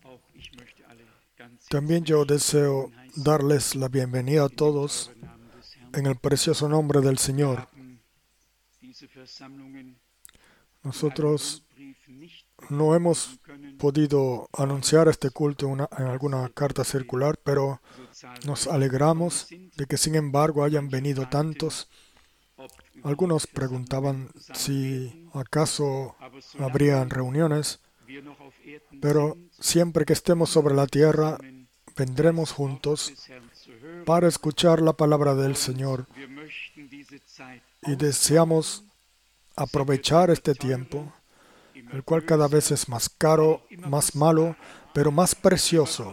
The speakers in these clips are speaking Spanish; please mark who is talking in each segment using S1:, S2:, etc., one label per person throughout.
S1: También yo deseo darles la bienvenida a todos en el precioso nombre del Señor. Nosotros no hemos podido anunciar este culto en alguna carta circular, pero nos alegramos de que sin embargo hayan venido tantos. Algunos preguntaban si acaso habrían reuniones, pero siempre que estemos sobre la tierra, vendremos juntos para escuchar la palabra del Señor y deseamos aprovechar este tiempo, el cual cada vez es más caro, más malo, pero más precioso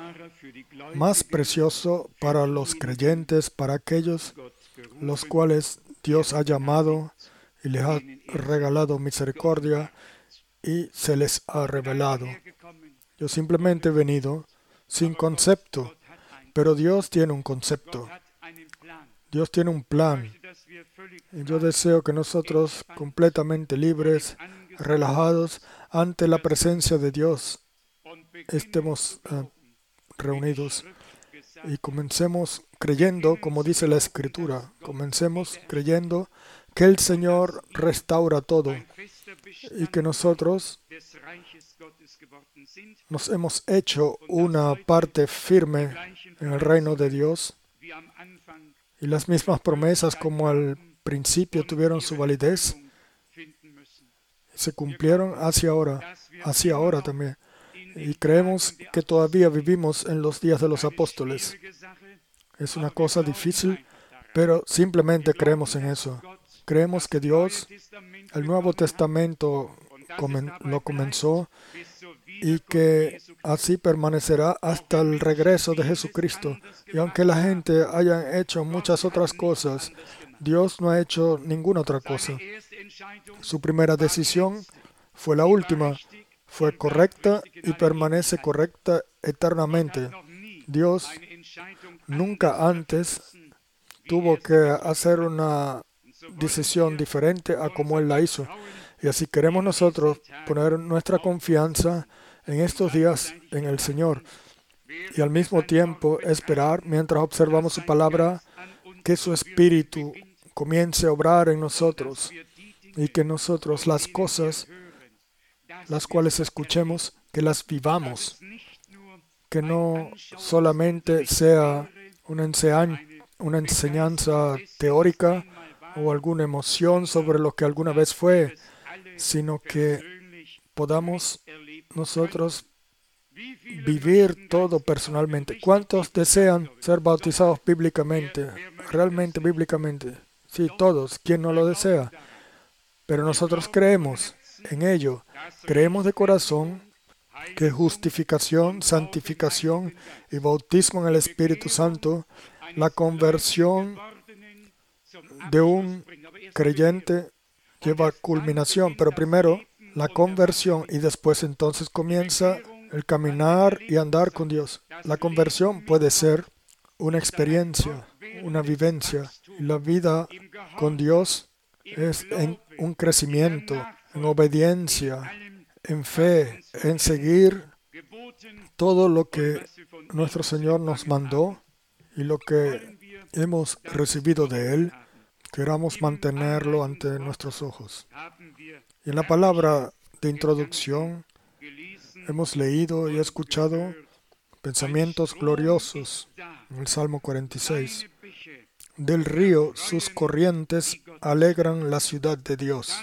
S1: para los creyentes, para aquellos los cuales Dios ha llamado y les ha regalado misericordia y se les ha revelado. Yo simplemente he venido sin concepto, pero Dios tiene un concepto. Dios tiene un plan. Y yo deseo que nosotros, completamente libres, relajados ante la presencia de Dios, estemos reunidos y comencemos creyendo, como dice la Escritura, comencemos creyendo que el Señor restaura todo y que nosotros nos hemos hecho una parte firme en el reino de Dios y las mismas promesas como al principio tuvieron su validez, se cumplieron hacia ahora también. Y creemos que todavía vivimos en los días de los apóstoles. Es una cosa difícil, pero simplemente creemos en eso. Creemos que Dios, el Nuevo Testamento, lo comenzó y que así permanecerá hasta el regreso de Jesucristo. Y aunque la gente haya hecho muchas otras cosas, Dios no ha hecho ninguna otra cosa. Su primera decisión fue la última, fue correcta y permanece correcta eternamente. Dios nunca antes tuvo que hacer una decisión diferente a como Él la hizo. Y así queremos nosotros poner nuestra confianza en estos días en el Señor y al mismo tiempo esperar, mientras observamos su palabra, que su Espíritu comience a obrar en nosotros y que nosotros las cosas las cuales escuchemos, que las vivamos, que no solamente sea una enseñanza teórica o alguna emoción sobre lo que alguna vez fue, sino que podamos nosotros vivir todo personalmente. ¿Cuántos desean ser bautizados bíblicamente? Realmente bíblicamente. Sí, todos. ¿Quién no lo desea? Pero nosotros creemos en ello. Creemos de corazón que justificación, santificación y bautismo en el Espíritu Santo, la conversión de un creyente lleva a culminación, pero primero la conversión y después entonces comienza el caminar y andar con Dios. La conversión puede ser una experiencia, una vivencia. Y la vida con Dios es en un crecimiento, en obediencia, en fe, en seguir todo lo que nuestro Señor nos mandó y lo que hemos recibido de Él, queramos mantenerlo ante nuestros ojos. Y en la palabra de introducción hemos leído y escuchado pensamientos gloriosos en el Salmo 46. Del río sus corrientes alegran la ciudad de Dios,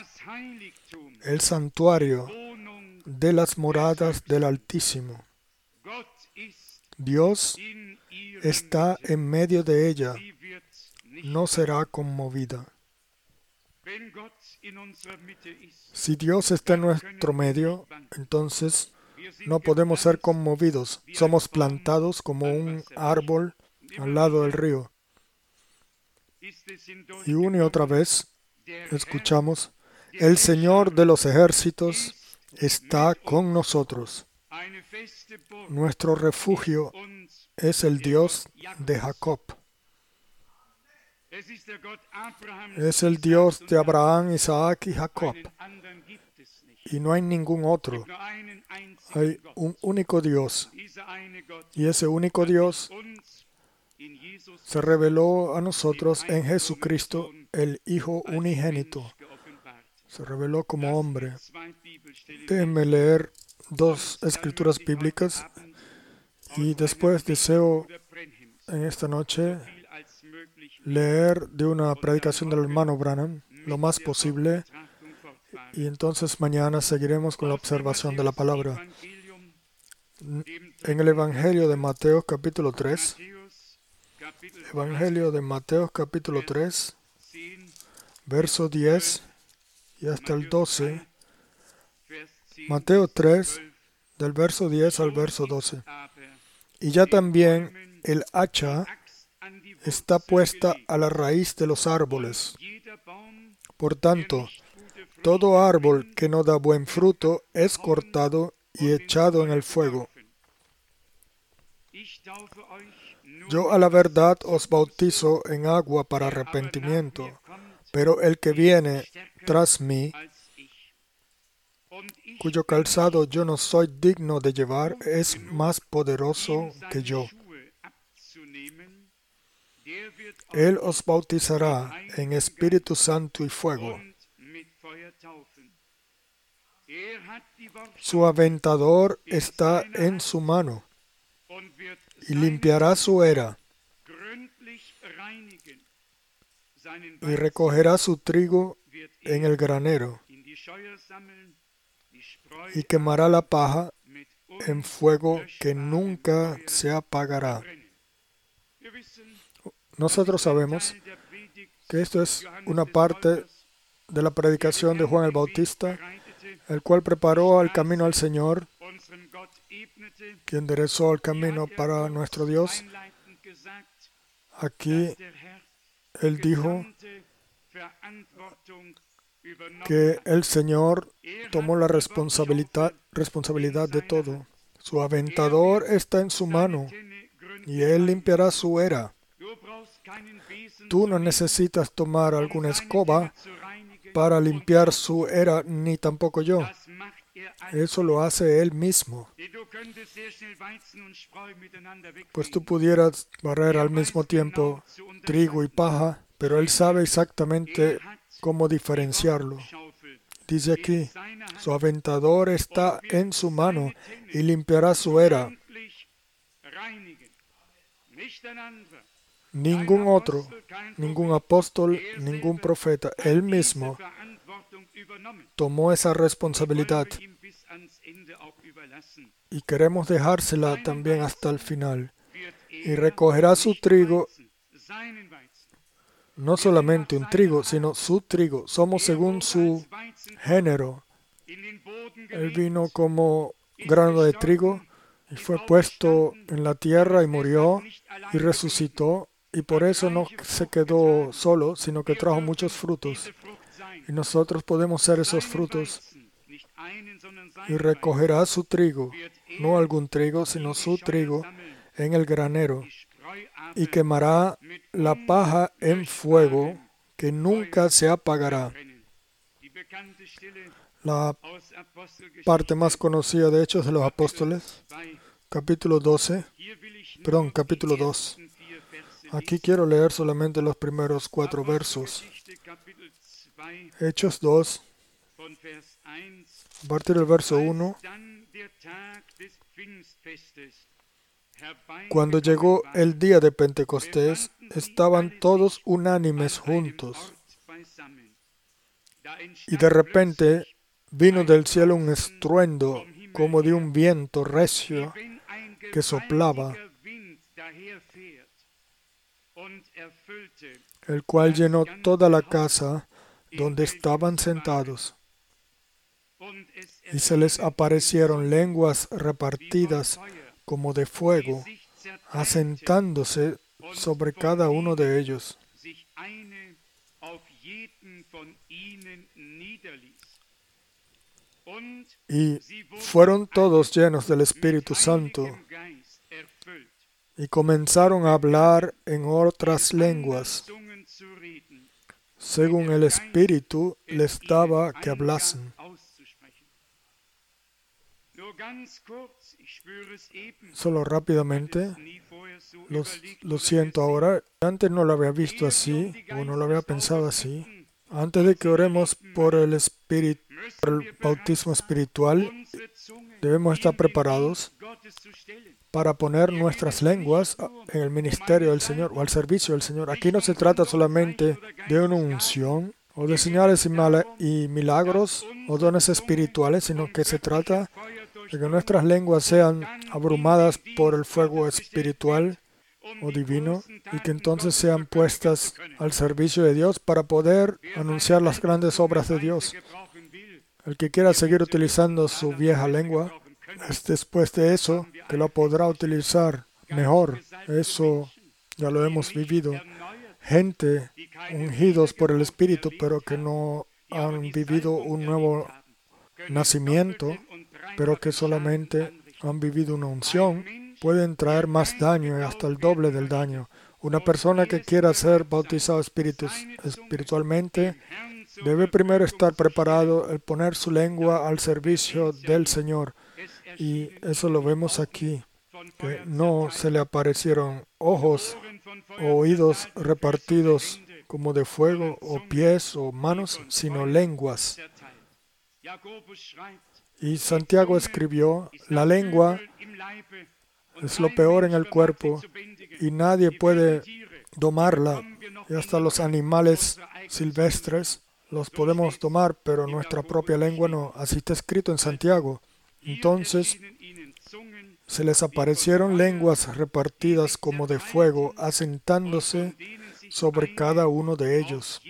S1: el santuario de las moradas del Altísimo. Dios está en medio de ella, no será conmovida. Si Dios está en nuestro medio, entonces no podemos ser conmovidos. Somos plantados como un árbol al lado del río. Y una y otra vez escuchamos, el Señor de los ejércitos está con nosotros. Nuestro refugio es el Dios de Jacob. Es el Dios de Abraham, Isaac y Jacob. y no hay ningún otro. Hay un único Dios, y ese único Dios se reveló a nosotros en Jesucristo, el Hijo unigénito. Se reveló como hombre. Déjenme leer 2 escrituras bíblicas y después deseo en esta noche leer de una predicación del hermano Branham lo más posible, y entonces mañana seguiremos con la observación de la palabra. En el Evangelio de Mateo capítulo 3, Evangelio de Mateo capítulo 3, verso 10 y hasta el 12, Mateo 3, del verso 10 al verso 12. Y ya también el hacha está puesta a la raíz de los árboles. Por tanto, todo árbol que no da buen fruto es cortado y echado en el fuego. Yo a la verdad os bautizo en agua para arrepentimiento, pero el que viene tras mí, cuyo calzado yo no soy digno de llevar, es más poderoso que yo. Él os bautizará en Espíritu Santo y fuego. Su aventador está en su mano y limpiará su era y recogerá su trigo en el granero y quemará la paja en fuego que nunca se apagará. Nosotros sabemos que esto es una parte de la predicación de Juan el Bautista, el cual preparó el camino al Señor, quien enderezó el camino para nuestro Dios. Aquí Él dijo que el Señor tomó la responsabilidad de todo. Su aventador está en su mano y Él limpiará su era. Tú no necesitas tomar alguna escoba para limpiar su era, ni tampoco yo. Eso lo hace Él mismo. Pues tú pudieras barrer al mismo tiempo trigo y paja, pero Él sabe exactamente cómo diferenciarlo. Dice aquí, su aventador está en su mano y limpiará su era. Ningún otro, ningún apóstol, ningún profeta, Él mismo tomó esa responsabilidad y queremos dejársela también hasta el final. Y recogerá su trigo, no solamente un trigo, sino su trigo. Somos según su género. Él vino como grano de trigo y fue puesto en la tierra y murió y resucitó. Y por eso no se quedó solo, sino que trajo muchos frutos. Y nosotros podemos ser esos frutos. Y recogerá su trigo, no algún trigo, sino su trigo, en el granero. Y quemará la paja en fuego, que nunca se apagará. La parte más conocida de Hechos de los Apóstoles, capítulo 2. Aquí quiero leer solamente los primeros 4 versos. Hechos 2, a partir del verso 1. Cuando llegó el día de Pentecostés, estaban todos unánimes juntos. Y de repente vino del cielo un estruendo como de un viento recio que soplaba, el cual llenó toda la casa donde estaban sentados. Y se les aparecieron lenguas repartidas como de fuego, asentándose sobre cada uno de ellos. Y fueron todos llenos del Espíritu Santo y comenzaron a hablar en otras lenguas, según el Espíritu les daba que hablasen. Solo rápidamente, lo siento ahora. Antes no lo había visto así, o no lo había pensado así. Antes de que oremos por el bautismo espiritual, debemos estar preparados para poner nuestras lenguas en el ministerio del Señor o al servicio del Señor. Aquí no se trata solamente de una unción o de señales y milagros o dones espirituales, sino que se trata de que nuestras lenguas sean abrumadas por el fuego espiritual o divino y que entonces sean puestas al servicio de Dios para poder anunciar las grandes obras de Dios. El que quiera seguir utilizando su vieja lengua, es después de eso que lo podrá utilizar mejor. Eso ya lo hemos vivido. Gente ungidos por el Espíritu, pero que no han vivido un nuevo nacimiento, pero que solamente han vivido una unción, pueden traer más daño y hasta el doble del daño. Una persona que quiera ser bautizado espiritualmente debe primero estar preparado el poner su lengua al servicio del Señor. Y eso lo vemos aquí, que no se le aparecieron ojos o oídos repartidos como de fuego, o pies o manos, sino lenguas. Y Santiago escribió, la lengua es lo peor en el cuerpo y nadie puede domarla. Y hasta los animales silvestres los podemos domar, pero nuestra propia lengua no. Así está escrito en Santiago. Entonces se les aparecieron lenguas repartidas como de fuego, asentándose sobre cada uno de ellos.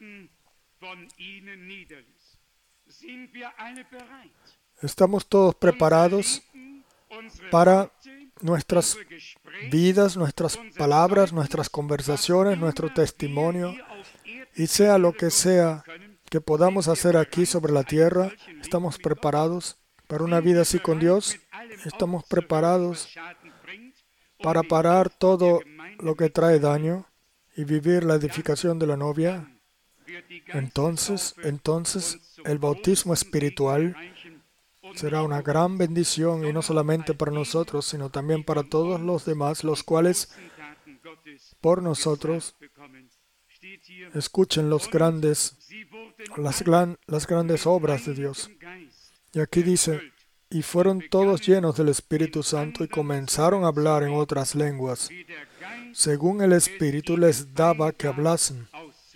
S1: ¿Estamos todos preparados para nuestras vidas, nuestras palabras, nuestras conversaciones, nuestro testimonio, y sea lo que sea que podamos hacer aquí sobre la tierra? ¿Estamos preparados para una vida así con Dios? ¿Estamos preparados para parar todo lo que trae daño y vivir la edificación de la novia? Entonces, el bautismo espiritual será una gran bendición, y no solamente para nosotros, sino también para todos los demás, los cuales por nosotros escuchen las grandes obras de Dios. Y aquí dice, y fueron todos llenos del Espíritu Santo y comenzaron a hablar en otras lenguas, según el Espíritu les daba que hablasen.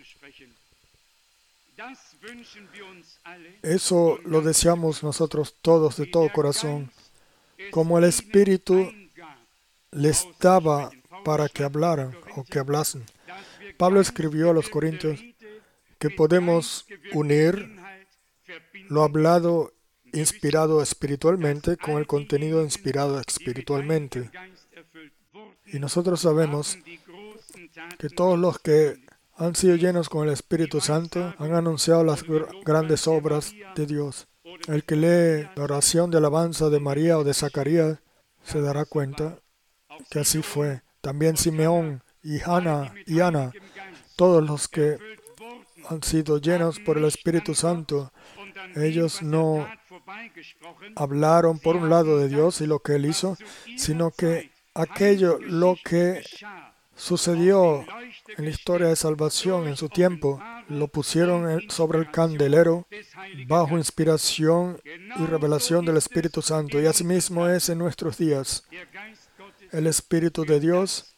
S1: Eso lo deseamos nosotros todos de todo corazón, como el Espíritu les daba para que hablaran o que hablasen. Pablo escribió a los Corintios que podemos unir lo hablado inspirado espiritualmente con el contenido inspirado espiritualmente. Y nosotros sabemos que todos los que han sido llenos con el Espíritu Santo han anunciado las grandes obras de Dios. El que lee la oración de alabanza de María o de Zacarías se dará cuenta que así fue. También Simeón y Ana, todos los que han sido llenos por el Espíritu Santo, ellos no hablaron por un lado de Dios y lo que Él hizo, sino que lo que sucedió en la historia de salvación en su tiempo, lo pusieron sobre el candelero bajo inspiración y revelación del Espíritu Santo. Y asimismo es en nuestros días. El Espíritu de Dios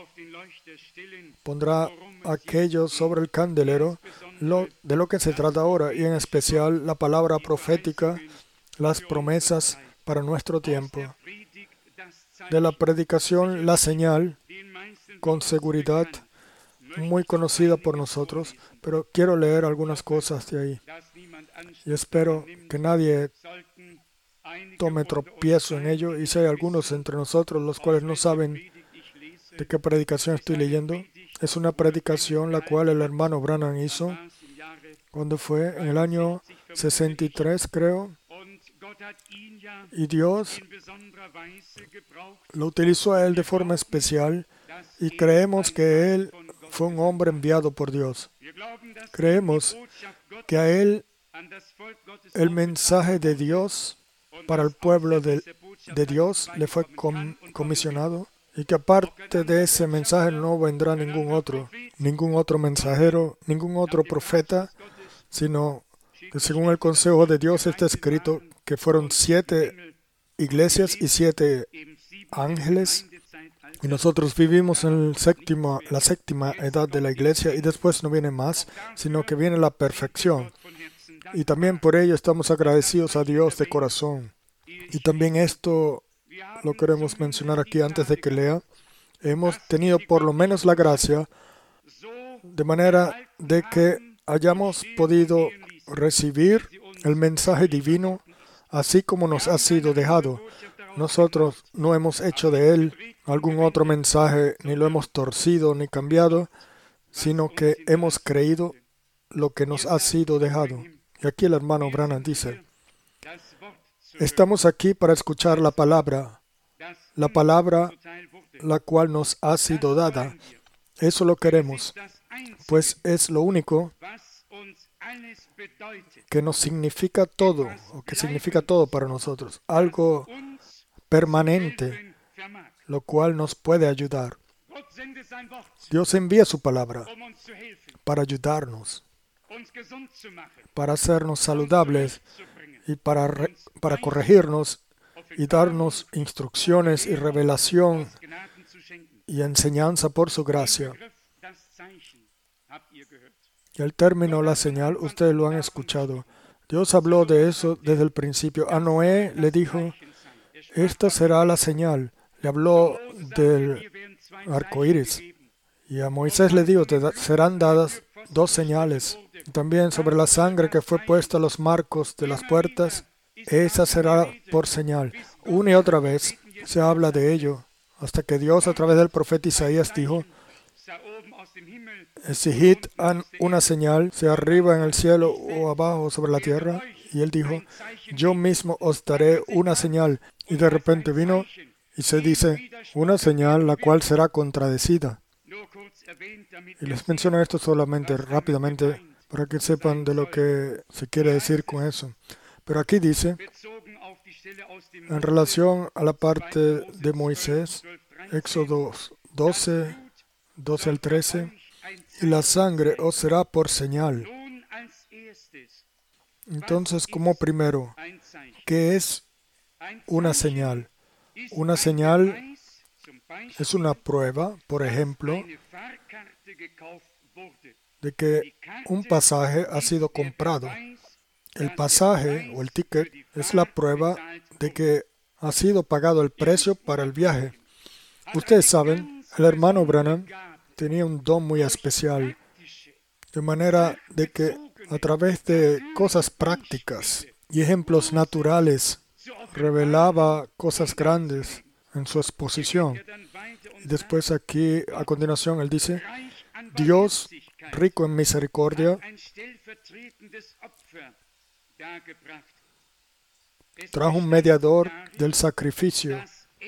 S1: pondrá aquello sobre el candelero, de lo que se trata ahora, y en especial la palabra profética, las promesas para nuestro tiempo. De la predicación, la señal, con seguridad, muy conocida por nosotros, pero quiero leer algunas cosas de ahí. Y espero que nadie tome tropiezo en ello, y si hay algunos entre nosotros los cuales no saben de qué predicación estoy leyendo, es una predicación la cual el hermano Branham hizo cuando fue en el año 63, creo, y Dios lo utilizó a él de forma especial, y creemos que él fue un hombre enviado por Dios. Creemos que a él el mensaje de Dios para el pueblo de Dios le fue comisionado, y que aparte de ese mensaje no vendrá ningún otro mensajero, ningún otro profeta, sino que según el consejo de Dios está escrito que fueron 7 iglesias y 7 ángeles, y nosotros vivimos en la séptima edad de la iglesia, y después no viene más, sino que viene la perfección. Y también por ello estamos agradecidos a Dios de corazón. Y también esto lo queremos mencionar aquí antes de que lea. Hemos tenido por lo menos la gracia, de manera de que hayamos podido recibir el mensaje divino así como nos ha sido dejado. Nosotros no hemos hecho de él algún otro mensaje, ni lo hemos torcido ni cambiado, sino que hemos creído lo que nos ha sido dejado. Y aquí el hermano Branham dice, estamos aquí para escuchar la palabra la cual nos ha sido dada. Eso lo queremos, pues es lo único que nos significa todo, o que significa todo para nosotros, algo permanente, lo cual nos puede ayudar. Dios envía su palabra para ayudarnos, para hacernos saludables y para corregirnos y darnos instrucciones y revelación y enseñanza por su gracia. Y el término la señal, ustedes lo han escuchado. Dios habló de eso desde el principio. A Noé le dijo, esta será la señal. Le habló del arco iris. Y a Moisés le dijo, te serán dadas 2 señales. También sobre la sangre que fue puesta a los marcos de las puertas, esa será por señal. Una y otra vez se habla de ello, hasta que Dios a través del profeta Isaías dijo, exigid una señal, sea arriba en el cielo o abajo sobre la tierra. Y él dijo, yo mismo os daré una señal. Y de repente vino y se dice, una señal la cual será contradecida. Y les menciono esto solamente rápidamente para que sepan de lo que se quiere decir con eso. Pero aquí dice, en relación a la parte de Moisés, Éxodo 12, 12 al 13, y la sangre os será por señal. Entonces, como primero, ¿qué es una señal? Una señal es una prueba, por ejemplo, de que un pasaje ha sido comprado. El pasaje o el ticket es la prueba de que ha sido pagado el precio para el viaje. Ustedes saben, el hermano Branham tenía un don muy especial, de manera de que a través de cosas prácticas y ejemplos naturales revelaba cosas grandes en su exposición. Y después aquí, a continuación, él dice, Dios, rico en misericordia, trajo un mediador del sacrificio,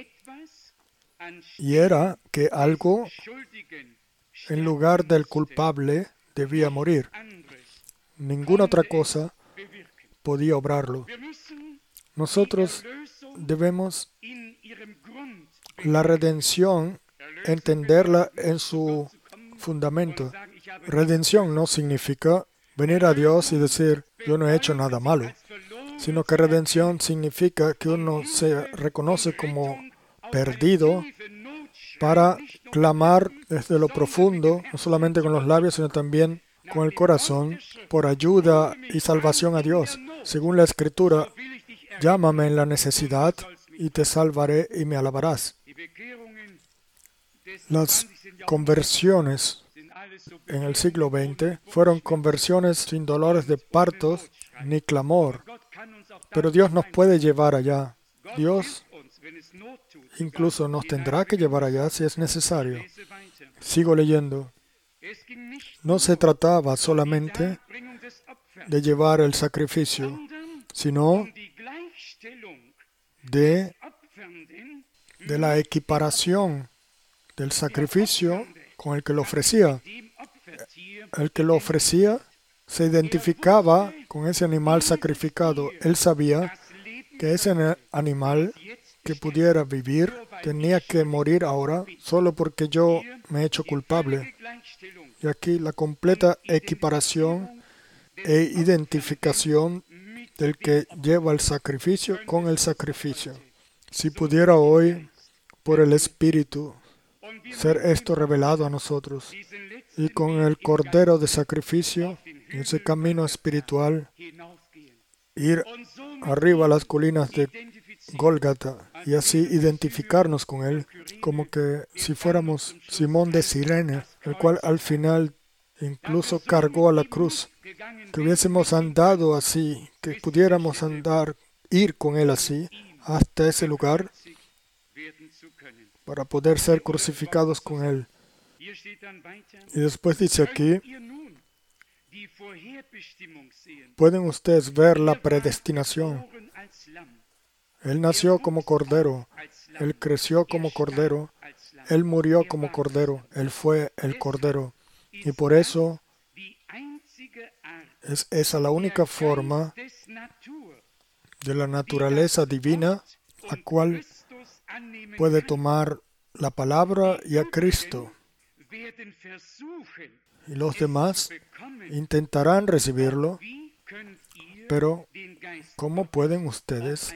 S1: y era que algo en lugar del culpable debía morir. Ninguna otra cosa podía obrarlo. Nosotros debemos la redención entenderla en su fundamento. Redención no significa venir a Dios y decir, yo no he hecho nada malo, sino que redención significa que uno se reconoce como perdido para clamar desde lo profundo, no solamente con los labios, sino también con el corazón, por ayuda y salvación a Dios. Según la Escritura, llámame en la necesidad y te salvaré y me alabarás. Las conversiones en el siglo XX fueron conversiones sin dolores de partos ni clamor, pero Dios nos puede llevar allá. Dios incluso nos tendrá que llevar allá si es necesario. Sigo leyendo. No se trataba solamente de llevar el sacrificio, sino de la equiparación del sacrificio con el que lo ofrecía. El que lo ofrecía se identificaba con ese animal sacrificado. Él sabía que ese animal que pudiera vivir tenía que morir ahora solo porque yo me he hecho culpable. Y aquí la completa equiparación e identificación del que lleva el sacrificio con el sacrificio. Si pudiera hoy, por el Espíritu, ser esto revelado a nosotros, y con el Cordero de sacrificio, en ese camino espiritual, ir arriba a las colinas de Gólgata y así identificarnos con Él, como que si fuéramos Simón de Cirene, el cual al final incluso cargó a la cruz, que hubiésemos andado así, que pudiéramos ir con Él así, hasta ese lugar, para poder ser crucificados con Él. Y después dice aquí, pueden ustedes ver la predestinación. Él nació como cordero, Él creció como cordero, Él murió como cordero, Él fue el cordero. Y por eso es esa la única forma de la naturaleza divina, la cual puede tomar la palabra y a Cristo. Y los demás intentarán recibirlo, pero ¿cómo pueden ustedes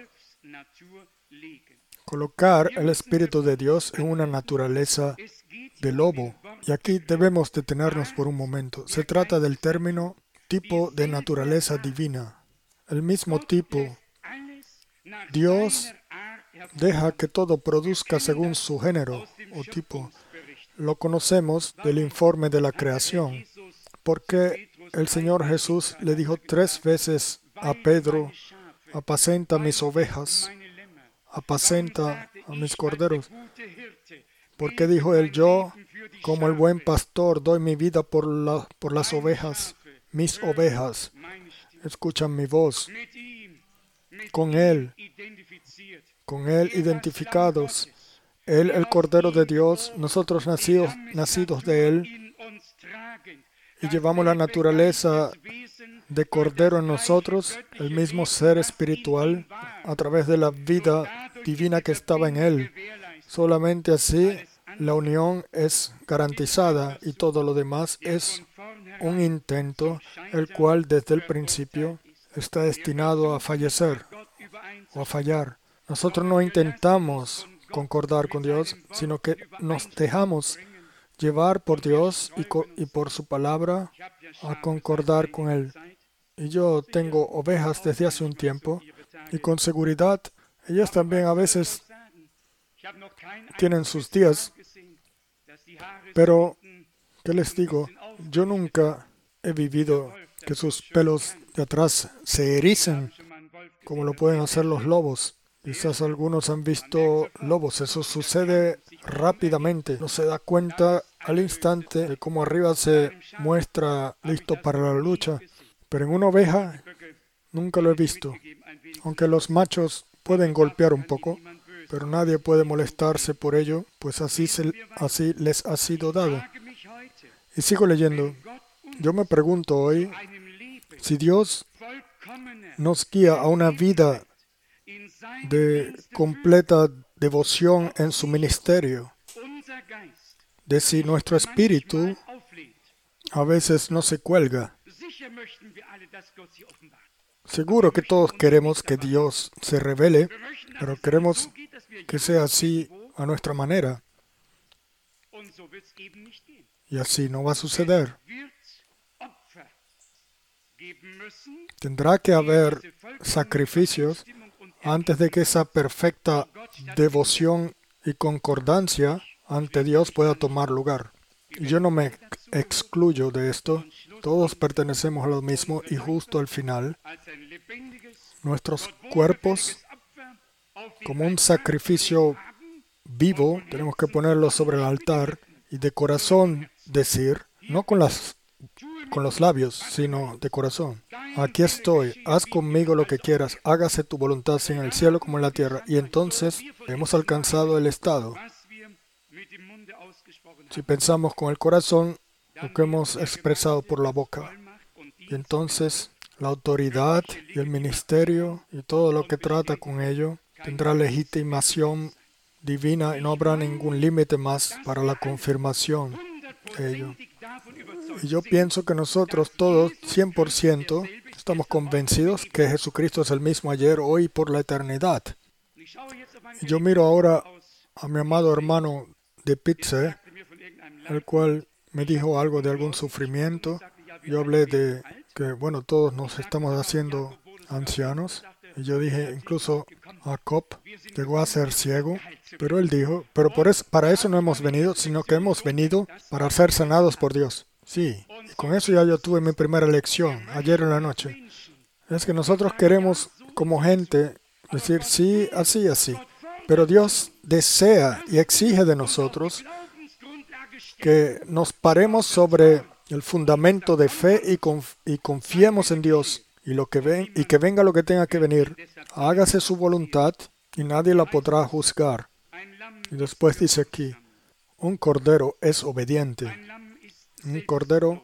S1: colocar el Espíritu de Dios en una naturaleza de lobo? Y aquí debemos detenernos por un momento. Se trata del término tipo de naturaleza divina. El mismo tipo. Dios deja que todo produzca según su género o tipo. Lo conocemos del informe de la creación, porque el Señor Jesús le dijo 3 veces a Pedro: apacenta mis ovejas, apacenta a mis corderos. Porque dijo él: yo, como el buen pastor, doy mi vida por las ovejas. Mis ovejas escuchan mi voz. Con Él identificados. Él, el Cordero de Dios, nosotros nacidos de Él, y llevamos la naturaleza de Cordero en nosotros, el mismo ser espiritual, a través de la vida divina que estaba en Él. Solamente así la unión es garantizada y todo lo demás es un intento, el cual desde el principio está destinado a fallecer o a fallar. Nosotros no intentamos concordar con Dios, sino que nos dejamos llevar por Dios y por su palabra a concordar con Él. Y yo tengo ovejas desde hace un tiempo y con seguridad ellas también a veces tienen sus días, pero ¿qué les digo? Yo nunca he vivido que sus pelos de atrás se ericen como lo pueden hacer los lobos. Quizás algunos han visto lobos. Eso sucede rápidamente. No se da cuenta al instante de cómo arriba se muestra listo para la lucha. Pero en una oveja nunca lo he visto. Aunque los machos pueden golpear un poco, pero nadie puede molestarse por ello, pues así les ha sido dado. Y sigo leyendo. Yo me pregunto hoy si Dios nos guía a una vida de completa devoción en su ministerio, de si nuestro espíritu a veces no se cuelga. Seguro que todos queremos que Dios se revele, pero queremos que sea así a nuestra manera. Y así no va a suceder. Tendrá que haber sacrificios antes de que esa perfecta devoción y concordancia ante Dios pueda tomar lugar. Y yo no me excluyo de esto. Todos pertenecemos a lo mismo y justo al final, nuestros cuerpos, como un sacrificio vivo, tenemos que ponerlos sobre el altar y de corazón decir, no con los labios, sino de corazón: aquí estoy, haz conmigo lo que quieras, hágase tu voluntad así en el cielo como en la tierra. Y entonces hemos alcanzado el estado. Si pensamos con el corazón lo que hemos expresado por la boca, y entonces la autoridad y el ministerio y todo lo que trata con ello tendrá legitimación divina y no habrá ningún límite más para la confirmación de ello. Y yo pienso que nosotros todos, 100%, estamos convencidos que Jesucristo es el mismo ayer, hoy y por la eternidad. Y yo miro ahora a mi amado hermano de Pitze, el cual me dijo algo de algún sufrimiento. Yo hablé de que, bueno, todos nos estamos haciendo ancianos. Y yo dije, incluso Jacob llegó a ser ciego. Pero él dijo, pero para eso no hemos venido, sino que hemos venido para ser sanados por Dios. Sí, y con eso ya yo tuve mi primera lección ayer en la noche. Es que nosotros queremos como gente decir sí, así, así. Pero Dios desea y exige de nosotros que nos paremos sobre el fundamento de fe y confiemos en Dios y que venga lo que tenga que venir. Hágase su voluntad y nadie la podrá juzgar. Y después dice aquí, un cordero es obediente. Un cordero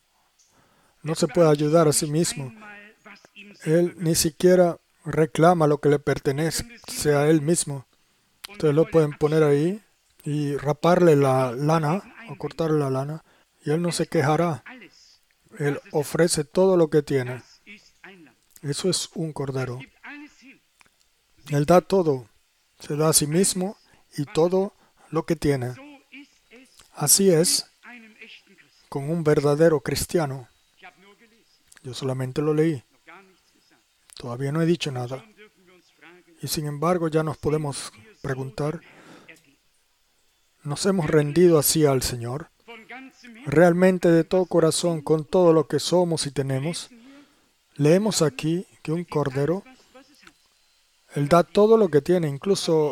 S1: no se puede ayudar a sí mismo. Él ni siquiera reclama lo que le pertenece a él mismo. Ustedes lo pueden poner ahí y raparle la lana o cortarle la lana y él no se quejará. Él ofrece todo lo que tiene. Eso es un cordero. Él da todo. Se da a sí mismo y todo lo que tiene. Así es con un verdadero cristiano. Yo solamente lo leí. Todavía no he dicho nada. Y sin embargo ya nos podemos preguntar, ¿nos hemos rendido así al Señor? ¿Realmente de todo corazón, con todo lo que somos y tenemos? Leemos aquí que un cordero, Él da todo lo que tiene, incluso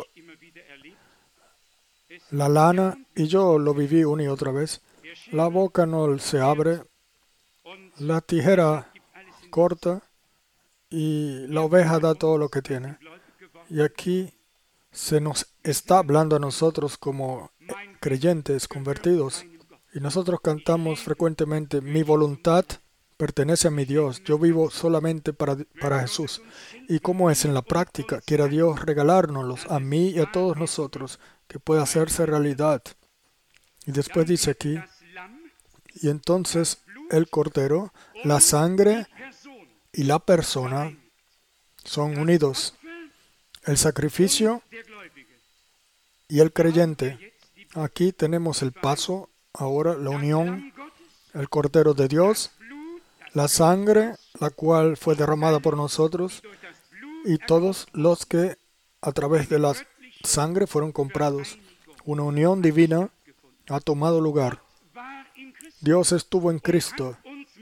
S1: la lana, y yo lo viví una y otra vez. La boca no se abre, la tijera corta y la oveja da todo lo que tiene. Y aquí se nos está hablando a nosotros como creyentes convertidos. Y nosotros cantamos frecuentemente, mi voluntad pertenece a mi Dios. Yo vivo solamente para Jesús. ¿Y cómo es en la práctica? Quiera Dios regalárnoslos a mí y a todos nosotros, que pueda hacerse realidad. Y después dice aquí, y entonces el cordero, la sangre y la persona son unidos. El sacrificio y el creyente. Aquí tenemos el paso, ahora la unión, el Cordero de Dios, la sangre, la cual fue derramada por nosotros, y todos los que a través de la sangre fueron comprados. Una unión divina ha tomado lugar. Dios estuvo en Cristo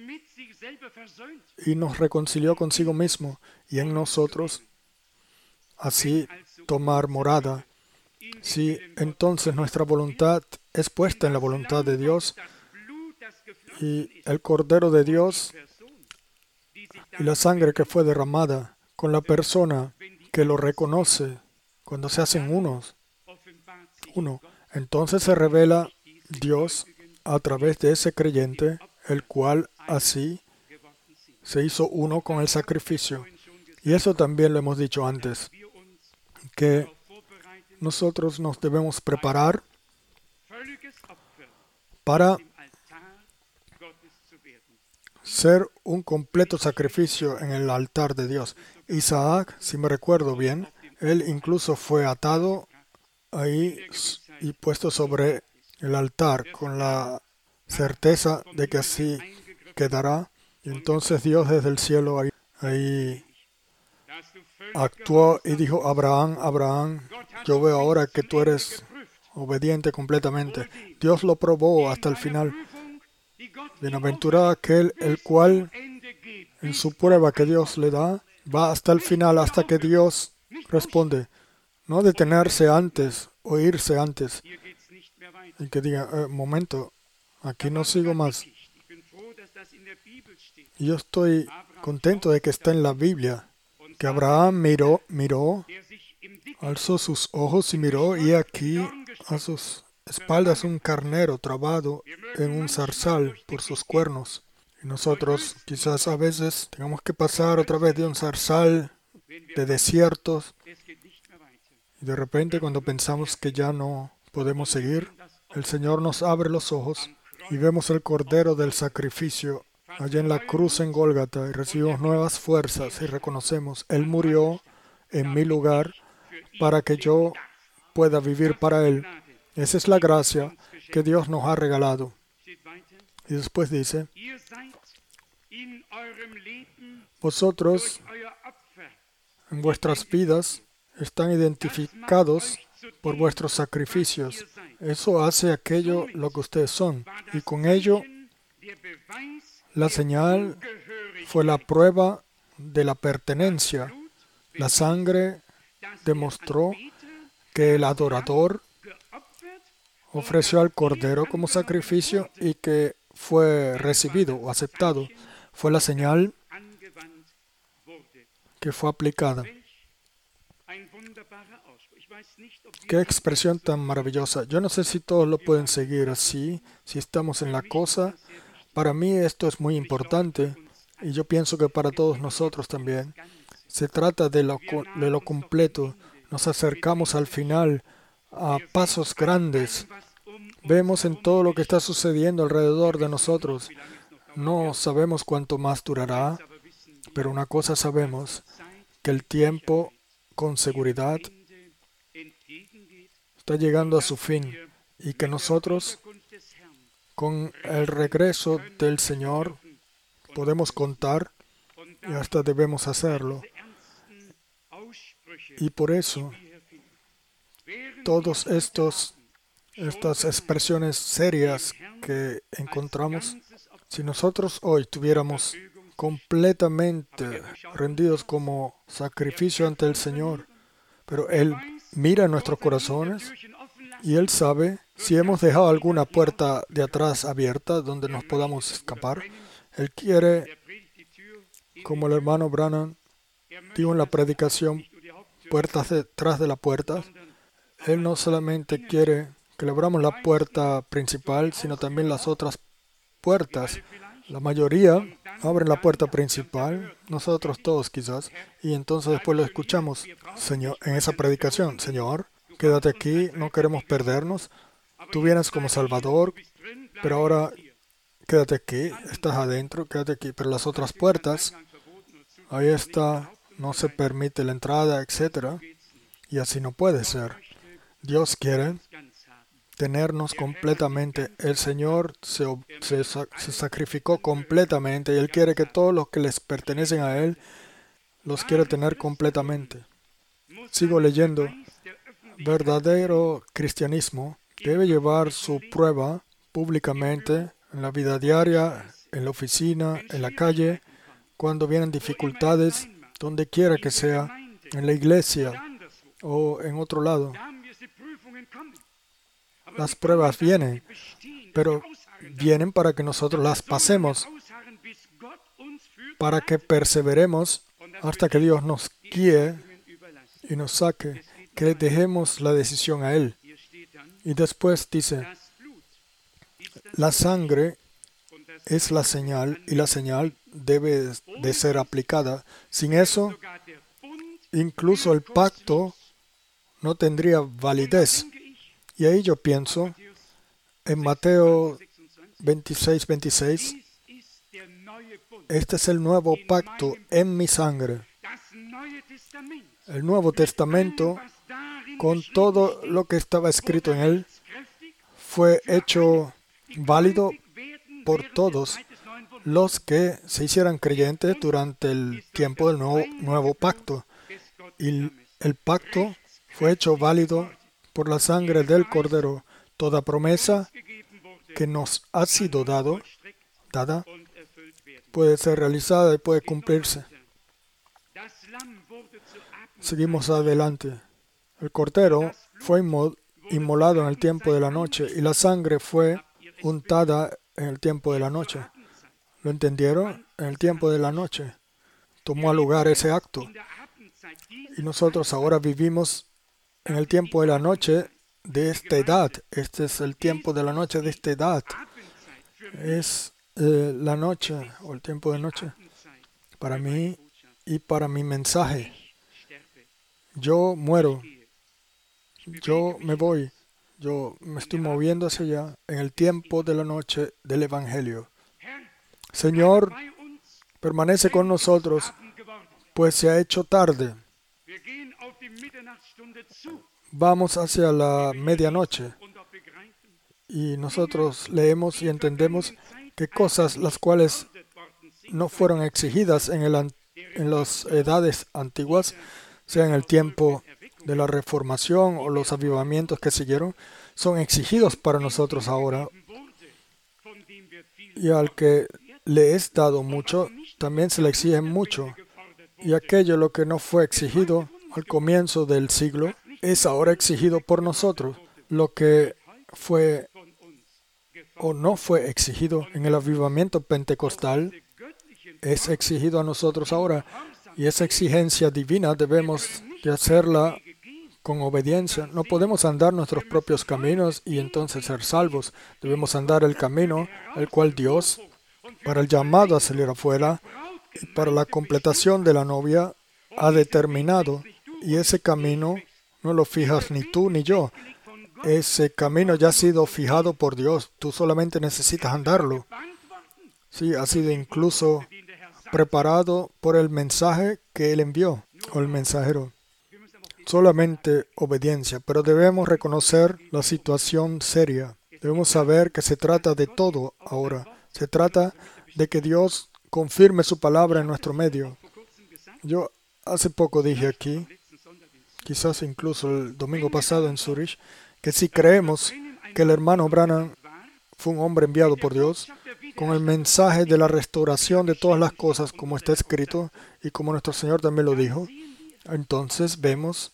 S1: y nos reconcilió consigo mismo y en nosotros, así tomar morada. Si entonces nuestra voluntad es puesta en la voluntad de Dios y el Cordero de Dios y la sangre que fue derramada con la persona que lo reconoce, cuando se hacen uno, entonces se revela Dios a través de ese creyente, el cual así se hizo uno con el sacrificio. Y eso también lo hemos dicho antes, que nosotros nos debemos preparar para ser un completo sacrificio en el altar de Dios. Isaac, si me recuerdo bien, él incluso fue atado ahí y puesto sobre el altar con la certeza de que así quedará. Y entonces Dios desde el cielo ahí actuó y dijo, Abraham, Abraham, yo veo ahora que tú eres obediente completamente. Dios lo probó hasta el final. Bienaventurado aquel el cual en su prueba que Dios le da, va hasta el final, hasta que Dios responde. No detenerse antes o irse antes. Y que diga, momento, aquí no sigo más. Y yo estoy contento de que está en la Biblia. Que Abraham miró, alzó sus ojos y miró, y aquí a sus espaldas un carnero trabado en un zarzal por sus cuernos. Y nosotros quizás a veces tengamos que pasar otra vez de un zarzal de desiertos y de repente cuando pensamos que ya no podemos seguir, el Señor nos abre los ojos y vemos el Cordero del sacrificio allá en la cruz en Gólgata y recibimos nuevas fuerzas y reconocemos, Él murió en mi lugar para que yo pueda vivir para Él. Esa es la gracia que Dios nos ha regalado. Y después dice, vosotros en vuestras vidas están identificados por vuestros sacrificios. Eso hace aquello lo que ustedes son. Y con ello, la señal fue la prueba de la pertenencia. La sangre demostró que el adorador ofreció al Cordero como sacrificio y que fue recibido o aceptado. Fue la señal que fue aplicada. Qué expresión tan maravillosa. Yo no sé si todos lo pueden seguir así, si estamos en la cosa. Para mí esto es muy importante y yo pienso que para todos nosotros también. Se trata de lo completo. Nos acercamos al final a pasos grandes. Vemos en todo lo que está sucediendo alrededor de nosotros. No sabemos cuánto más durará, pero una cosa sabemos, que el tiempo con seguridad está llegando a su fin y que nosotros, con el regreso del Señor, podemos contar y hasta debemos hacerlo. Y por eso, todas estas expresiones serias que encontramos, si nosotros hoy tuviéramos completamente rendidos como sacrificio ante el Señor, pero Él mira nuestros corazones y Él sabe si hemos dejado alguna puerta de atrás abierta donde nos podamos escapar. Él quiere, como el hermano Branham dijo en la predicación, puertas detrás de la puerta. Él no solamente quiere que le abramos la puerta principal, sino también las otras puertas. La mayoría abren la puerta principal, nosotros todos quizás, y entonces después lo escuchamos, Señor, en esa predicación, Señor, quédate aquí, no queremos perdernos, tú vienes como Salvador, pero ahora quédate aquí, estás adentro, quédate aquí, pero las otras puertas, ahí está, no se permite la entrada, etc. Y así no puede ser. Dios quiere tenernos completamente. El Señor se sacrificó completamente y Él quiere que todos los que les pertenecen a Él los quiere tener completamente. Sigo leyendo. Verdadero cristianismo debe llevar su prueba públicamente en la vida diaria, en la oficina, en la calle, cuando vienen dificultades, donde quiera que sea, en la iglesia o en otro lado. Las pruebas vienen, pero vienen para que nosotros las pasemos, para que perseveremos hasta que Dios nos guíe y nos saque, que dejemos la decisión a Él. Y después dice, la sangre es la señal y la señal debe de ser aplicada. Sin eso, incluso el pacto no tendría validez. Y ahí yo pienso en Mateo 26:26, este es el nuevo pacto en mi sangre. El Nuevo Testamento, con todo lo que estaba escrito en él, fue hecho válido por todos los que se hicieran creyentes durante el tiempo del nuevo pacto. Y el pacto fue hecho válido por la sangre del Cordero. Toda promesa que nos ha sido dada, puede ser realizada y puede cumplirse. Seguimos adelante. El Cordero fue inmolado en el tiempo de la noche y la sangre fue untada en el tiempo de la noche. ¿Lo entendieron? En el tiempo de la noche. Tomó lugar ese acto. Y nosotros ahora vivimos en el tiempo de la noche de esta edad. Este es el tiempo de la noche de esta edad. Es la noche o el tiempo de noche para mí y para mi mensaje. Yo muero, yo me voy, yo me estoy moviendo hacia allá en el tiempo de la noche del Evangelio. Señor, permanece con nosotros, pues se ha hecho tarde. Vamos hacia la medianoche y nosotros leemos y entendemos que cosas las cuales no fueron exigidas en las edades antiguas, sea en el tiempo de la Reformación o los avivamientos que siguieron, son exigidos para nosotros ahora. Y al que le es dado mucho, también se le exige mucho. Y aquello lo que no fue exigido al comienzo del siglo, es ahora exigido por nosotros. Lo que fue o no fue exigido en el avivamiento pentecostal, es exigido a nosotros ahora. Y esa exigencia divina debemos de hacerla con obediencia. No podemos andar nuestros propios caminos y entonces ser salvos. Debemos andar el camino el cual Dios, para el llamado a salir afuera y para la completación de la novia, ha determinado. Y ese camino no lo fijas ni tú ni yo. Ese camino ya ha sido fijado por Dios. Tú solamente necesitas andarlo. Sí, ha sido incluso preparado por el mensaje que Él envió, o el mensajero. Solamente obediencia, pero debemos reconocer la situación seria. Debemos saber que se trata de todo ahora. Se trata de que Dios confirme su palabra en nuestro medio. Yo hace poco dije aquí, quizás incluso el domingo pasado en Zurich, que si creemos que el hermano Branham fue un hombre enviado por Dios, con el mensaje de la restauración de todas las cosas, como está escrito, y como nuestro Señor también lo dijo, entonces vemos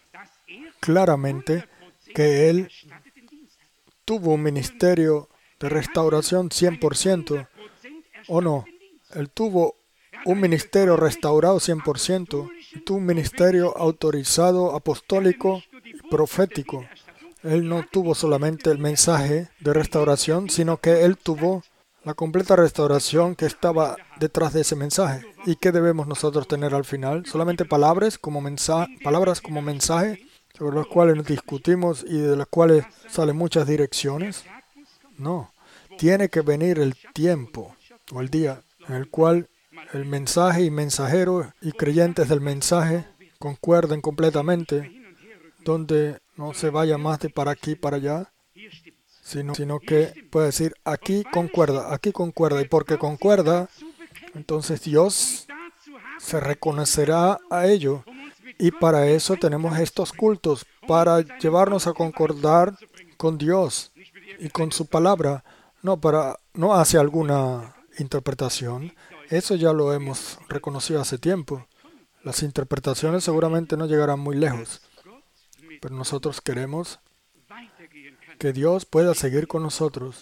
S1: claramente que Él tuvo un ministerio de restauración 100%, ¿o no? Él tuvo un ministerio restaurado 100%, tuvo un ministerio autorizado, apostólico y profético. Él no tuvo solamente el mensaje de restauración, sino que Él tuvo la completa restauración que estaba detrás de ese mensaje. ¿Y qué debemos nosotros tener al final? ¿Solamente palabras como mensaje sobre los cuales nos discutimos y de las cuales salen muchas direcciones? No. Tiene que venir el tiempo o el día en el cual el mensaje y mensajero y creyentes del mensaje concuerden completamente, donde no se vaya más de para aquí para allá, sino que puede decir aquí concuerda, y porque concuerda, entonces Dios se reconocerá a ello. Y para eso tenemos estos cultos, para llevarnos a concordar con Dios y con su palabra, no hacia alguna interpretación. Eso ya lo hemos reconocido hace tiempo. Las interpretaciones seguramente no llegarán muy lejos, pero nosotros queremos que Dios pueda seguir con nosotros.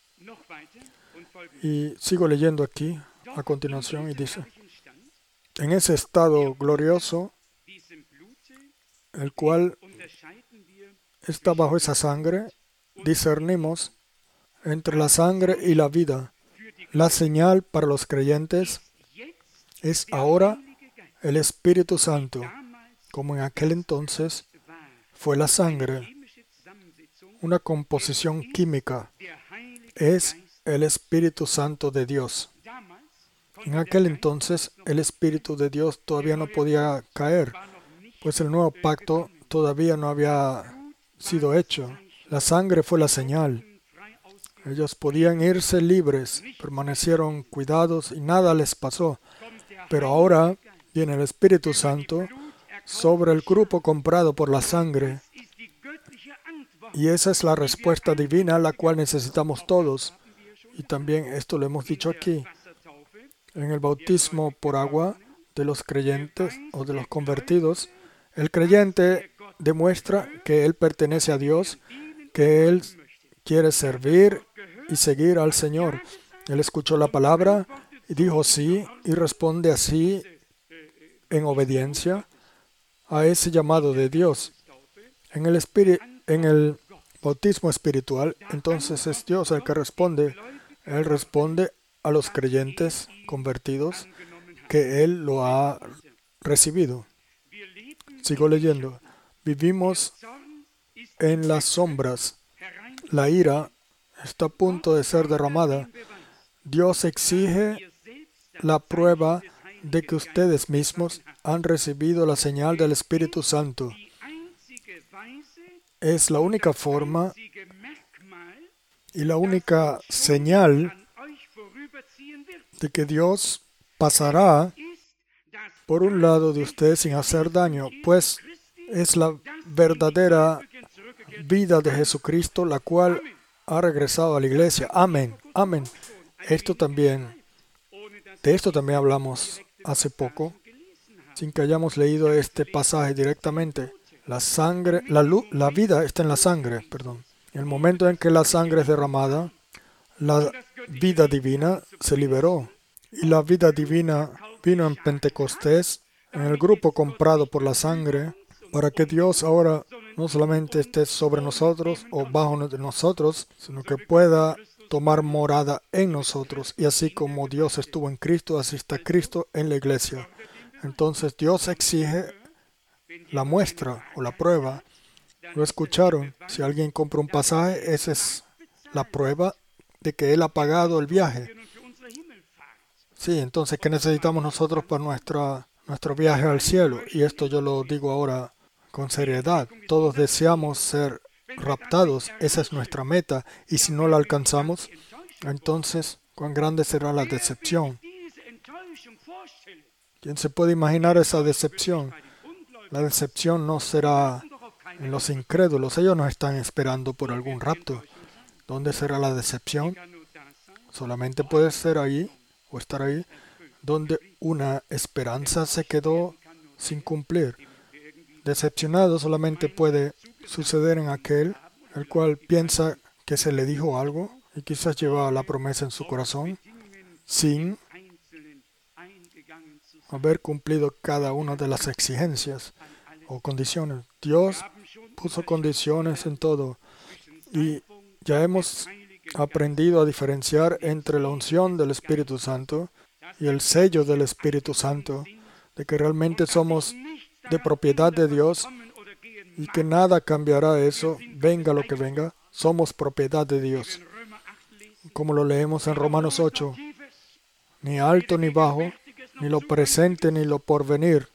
S1: Y sigo leyendo aquí a continuación y dice, en ese estado glorioso, el cual está bajo esa sangre, discernimos entre la sangre y la vida. La señal para los creyentes es ahora el Espíritu Santo, como en aquel entonces fue la sangre. Una composición química es el Espíritu Santo de Dios. En aquel entonces el Espíritu de Dios todavía no podía caer, pues el nuevo pacto todavía no había sido hecho. La sangre fue la señal. Ellos podían irse libres, permanecieron cuidados y nada les pasó. Pero ahora viene el Espíritu Santo sobre el grupo comprado por la sangre. Y esa es la respuesta divina, la cual necesitamos todos. Y también esto lo hemos dicho aquí. En el bautismo por agua de los creyentes o de los convertidos, el creyente demuestra que él pertenece a Dios, que él quiere servir y seguir al Señor. Él escuchó la palabra y dijo sí y responde así en obediencia a ese llamado de Dios. En el bautismo espiritual, entonces es Dios el que responde. Él responde a los creyentes convertidos que Él lo ha recibido. Sigo leyendo. Vivimos en las sombras. La ira está a punto de ser derramada. Dios exige la prueba de que ustedes mismos han recibido la señal del Espíritu Santo. Es la única forma y la única señal de que Dios pasará por un lado de ustedes sin hacer daño, pues es la verdadera vida de Jesucristo, la cual ha regresado a la iglesia. Amén. Amén. De esto también hablamos hace poco, sin que hayamos leído este pasaje directamente. La vida está en la sangre, perdón. En el momento en que la sangre es derramada, la vida divina se liberó. Y la vida divina vino en Pentecostés, en el grupo comprado por la sangre, para que Dios ahora no solamente esté sobre nosotros o bajo de nosotros, sino que pueda tomar morada en nosotros. Y así como Dios estuvo en Cristo, así está Cristo en la iglesia. Entonces Dios exige la muestra o la prueba. ¿Lo escucharon? Si alguien compra un pasaje, esa es la prueba de que Él ha pagado el viaje. Sí, entonces, ¿qué necesitamos nosotros para nuestro viaje al cielo? Y esto yo lo digo ahora con seriedad. Todos deseamos ser raptados. Esa es nuestra meta. Y si no la alcanzamos, entonces, ¿cuán grande será la decepción? ¿Quién se puede imaginar esa decepción? La decepción no será en los incrédulos. Ellos nos están esperando por algún rapto. ¿Dónde será la decepción? Solamente puede ser ahí o estar ahí donde una esperanza se quedó sin cumplir. Decepcionado solamente puede suceder en aquel el cual piensa que se le dijo algo y quizás lleva la promesa en su corazón sin haber cumplido cada una de las exigencias o condiciones. Dios puso condiciones en todo y ya hemos aprendido a diferenciar entre la unción del Espíritu Santo y el sello del Espíritu Santo, de que realmente somos de propiedad de Dios y que nada cambiará eso, venga lo que venga, somos propiedad de Dios. Como lo leemos en Romanos 8, ni alto ni bajo, ni lo presente ni lo porvenir,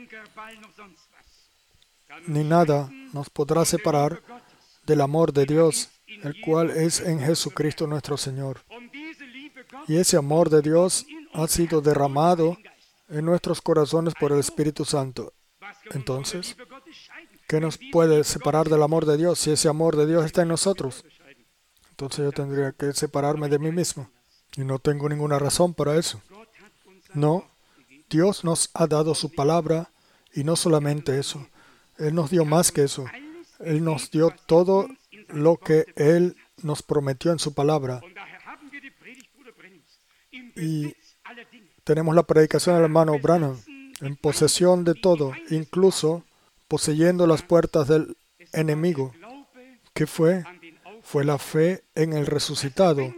S1: ni nada nos podrá separar del amor de Dios, el cual es en Jesucristo nuestro Señor. Y ese amor de Dios ha sido derramado en nuestros corazones por el Espíritu Santo. Entonces, ¿qué nos puede separar del amor de Dios si ese amor de Dios está en nosotros? Entonces yo tendría que separarme de mí mismo. Y no tengo ninguna razón para eso. No, Dios nos ha dado su palabra y no solamente eso. Él nos dio más que eso. Él nos dio todo lo que Él nos prometió en su palabra. Y tenemos la predicación del hermano Branham en posesión de todo, incluso poseyendo las puertas del enemigo. ¿Qué fue? Fue la fe en el resucitado.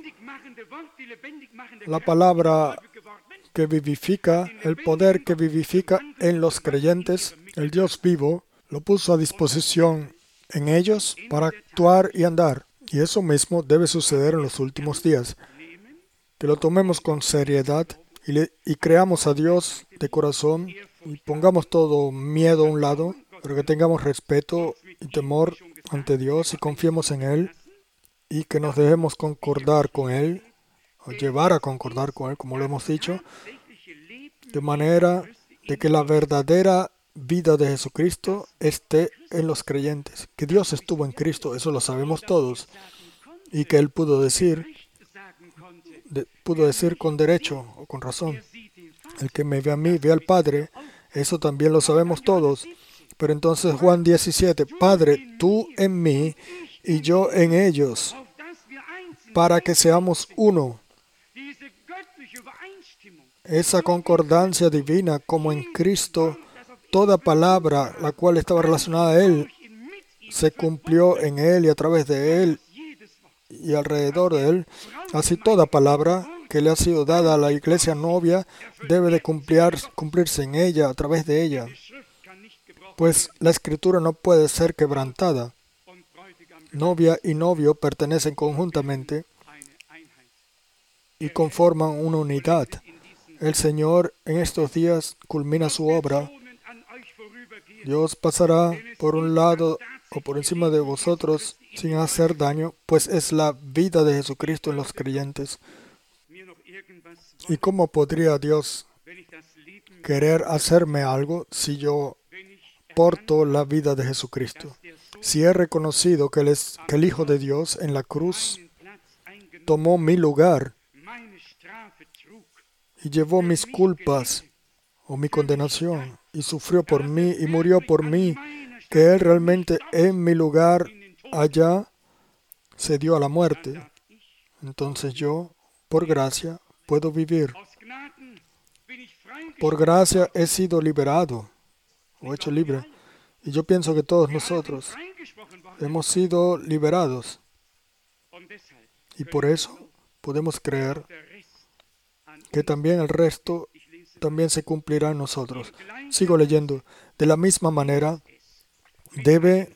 S1: La palabra que vivifica, el poder que vivifica en los creyentes, el Dios vivo, lo puso a disposición en ellos para actuar y andar. Y eso mismo debe suceder en los últimos días. Que lo tomemos con seriedad y creamos a Dios de corazón y pongamos todo miedo a un lado, pero que tengamos respeto y temor ante Dios y confiemos en Él y que nos dejemos concordar con Él o llevar a concordar con Él, como lo hemos dicho, de manera de que la verdadera vida de Jesucristo esté en los creyentes. Que Dios estuvo en Cristo, eso lo sabemos todos, y que Él pudo decir con derecho o con razón, el que me ve a mí, ve al Padre. Eso también lo sabemos todos. Pero entonces Juan 17, Padre, tú en mí y yo en ellos, para que seamos uno. Esa concordancia divina, como en Cristo, toda palabra la cual estaba relacionada a Él, se cumplió en Él y a través de Él y alrededor de Él. Así toda palabra que le ha sido dada a la iglesia novia debe de cumplirse en ella, a través de ella. Pues la escritura no puede ser quebrantada. Novia y novio pertenecen conjuntamente y conforman una unidad. El Señor en estos días culmina su obra. Dios pasará por un lado o por encima de vosotros sin hacer daño, pues es la vida de Jesucristo en los creyentes. ¿Y cómo podría Dios querer hacerme algo si yo porto la vida de Jesucristo? Si he reconocido que el Hijo de Dios en la cruz tomó mi lugar y llevó mis culpas o mi condenación y sufrió por mí y murió por mí, que Él realmente en mi lugar allá se dio a la muerte, entonces yo, por gracia, puedo vivir. Por gracia he sido liberado o hecho libre. Y yo pienso que todos nosotros hemos sido liberados. Y por eso podemos creer que también el resto también se cumplirá en nosotros. Sigo leyendo. De la misma manera, debe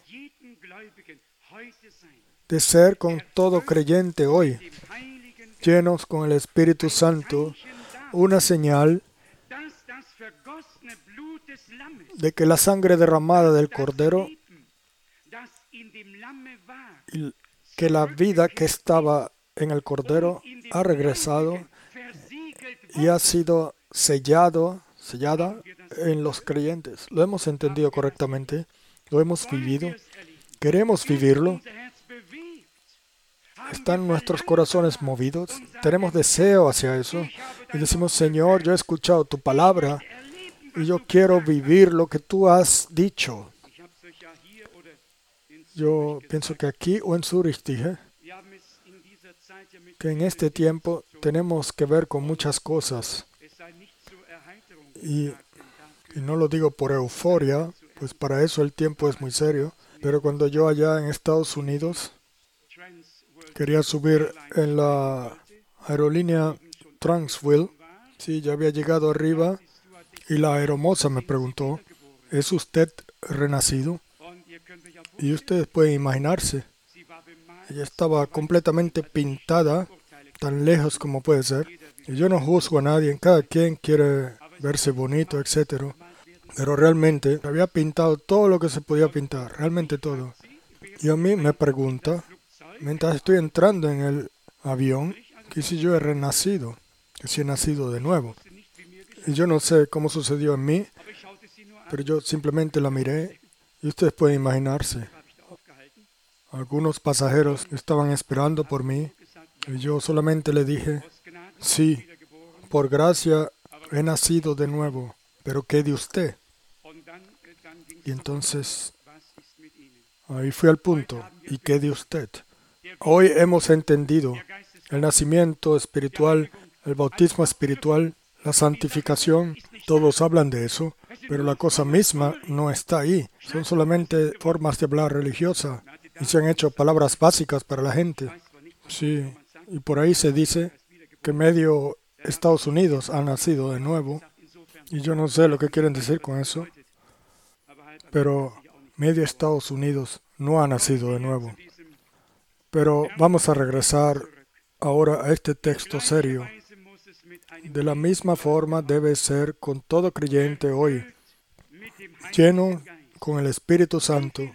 S1: de ser con todo creyente hoy, llenos con el Espíritu Santo, una señal de que la sangre derramada del Cordero y que la vida que estaba en el Cordero ha regresado y ha sido sellada en los creyentes. ¿Lo hemos entendido correctamente? ¿Lo hemos vivido? ¿Queremos vivirlo? ¿Están nuestros corazones movidos? ¿Tenemos deseo hacia eso? Y decimos, Señor, yo he escuchado tu palabra y yo quiero vivir lo que tú has dicho. Yo pienso que aquí o en Zurich dije que en este tiempo tenemos que ver con muchas cosas. Y no lo digo por euforia, pues para eso el tiempo es muy serio. Pero cuando yo allá en Estados Unidos quería subir en la aerolínea Transwell, sí, ya había llegado arriba y la aeromoza me preguntó, ¿es usted renacido? Y ustedes pueden imaginarse, ella estaba completamente pintada, tan lejos como puede ser. Y yo no juzgo a nadie, cada quien quiere verse bonito, etc. Pero realmente había pintado todo lo que se podía pintar, realmente todo. Y a mí me pregunta, mientras estoy entrando en el avión, que si yo he renacido, que si he nacido de nuevo. Y yo no sé cómo sucedió en mí, pero yo simplemente la miré y ustedes pueden imaginarse. Algunos pasajeros estaban esperando por mí y yo solamente le dije, sí, por gracia he nacido de nuevo, pero ¿qué de usted? Y entonces ahí fui al punto, ¿y qué de usted? Hoy hemos entendido el nacimiento espiritual, el bautismo espiritual, la santificación, todos hablan de eso, pero la cosa misma no está ahí. Son solamente formas de hablar religiosa y se han hecho palabras básicas para la gente. Sí, y por ahí se dice que medio Estados Unidos ha nacido de nuevo, y yo no sé lo que quieren decir con eso, pero medio Estados Unidos no ha nacido de nuevo. Pero vamos a regresar ahora a este texto serio. De la misma forma debe ser con todo creyente hoy, lleno con el Espíritu Santo.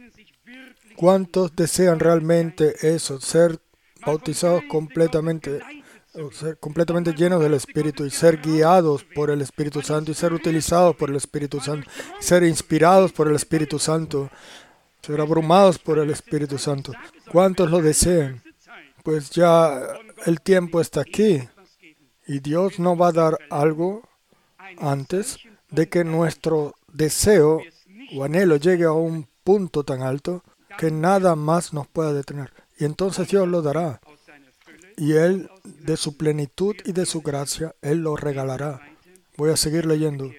S1: ¿Cuántos desean realmente eso? Ser bautizados completamente, o ser completamente llenos del Espíritu y ser guiados por el Espíritu Santo y ser utilizados por el Espíritu Santo, ser inspirados por el Espíritu Santo, ser abrumados por el Espíritu Santo. ¿Cuántos lo desean? Pues ya el tiempo está aquí y Dios no va a dar algo antes de que nuestro deseo o anhelo llegue a un punto tan alto que nada más nos pueda detener. Y entonces Dios lo dará. Y Él, de su plenitud y de su gracia, Él lo regalará. Voy a seguir leyendo.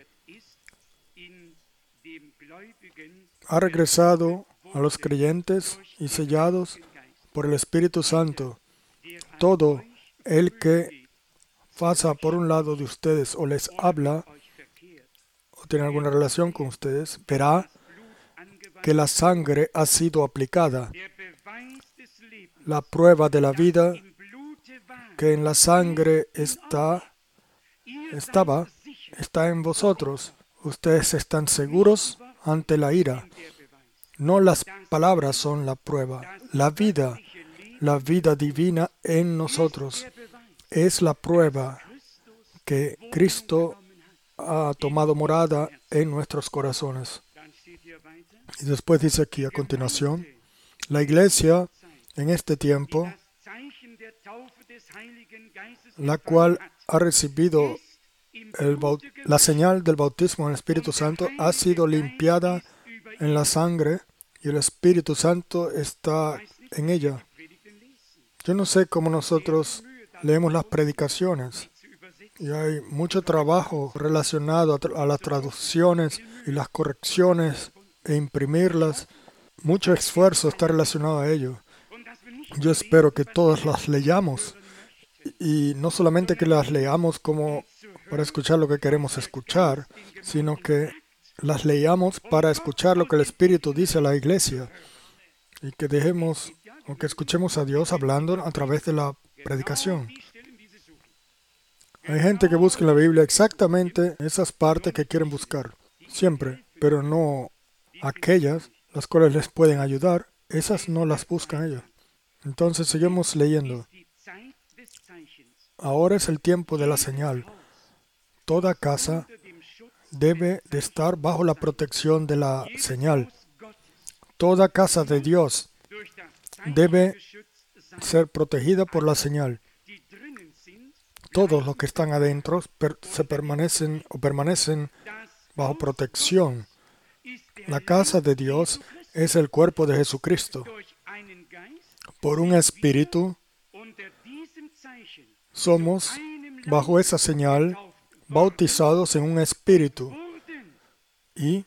S1: Ha regresado a los creyentes y sellados por el Espíritu Santo. Todo el que pasa por un lado de ustedes o les habla o tiene alguna relación con ustedes, verá que la sangre ha sido aplicada. La prueba de la vida que en la sangre está en vosotros. Ustedes están seguros ante la ira. No las palabras son la prueba. La vida divina en nosotros es la prueba que Cristo ha tomado morada en nuestros corazones. Y después dice aquí a continuación, la iglesia en este tiempo, la cual ha recibido la señal del bautismo en el Espíritu Santo, ha sido limpiada en la sangre y el Espíritu Santo está en ella. Yo no sé cómo nosotros leemos las predicaciones y hay mucho trabajo relacionado a las traducciones y las correcciones e imprimirlas. Mucho esfuerzo está relacionado a ello. Yo espero que todas las leyamos y no solamente que las leamos como para escuchar lo que queremos escuchar, sino que las leamos para escuchar lo que el Espíritu dice a la iglesia y que dejemos o que escuchemos a Dios hablando a través de la predicación. Hay gente que busca en la Biblia exactamente esas partes que quieren buscar, siempre, pero no aquellas las cuales les pueden ayudar, esas no las buscan ellos. Entonces seguimos leyendo. Ahora es el tiempo de la señal. Toda casa debe de estar bajo la protección de la señal. Toda casa de Dios debe ser protegida por la señal. Todos los que están adentro permanecen bajo protección. La casa de Dios es el cuerpo de Jesucristo. Por un espíritu somos, bajo esa señal, bautizados en un espíritu y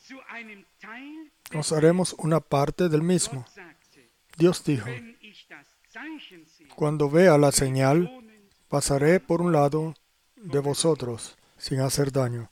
S1: nos haremos una parte del mismo. Dios dijo, cuando vea la señal, pasaré por un lado de vosotros sin hacer daño.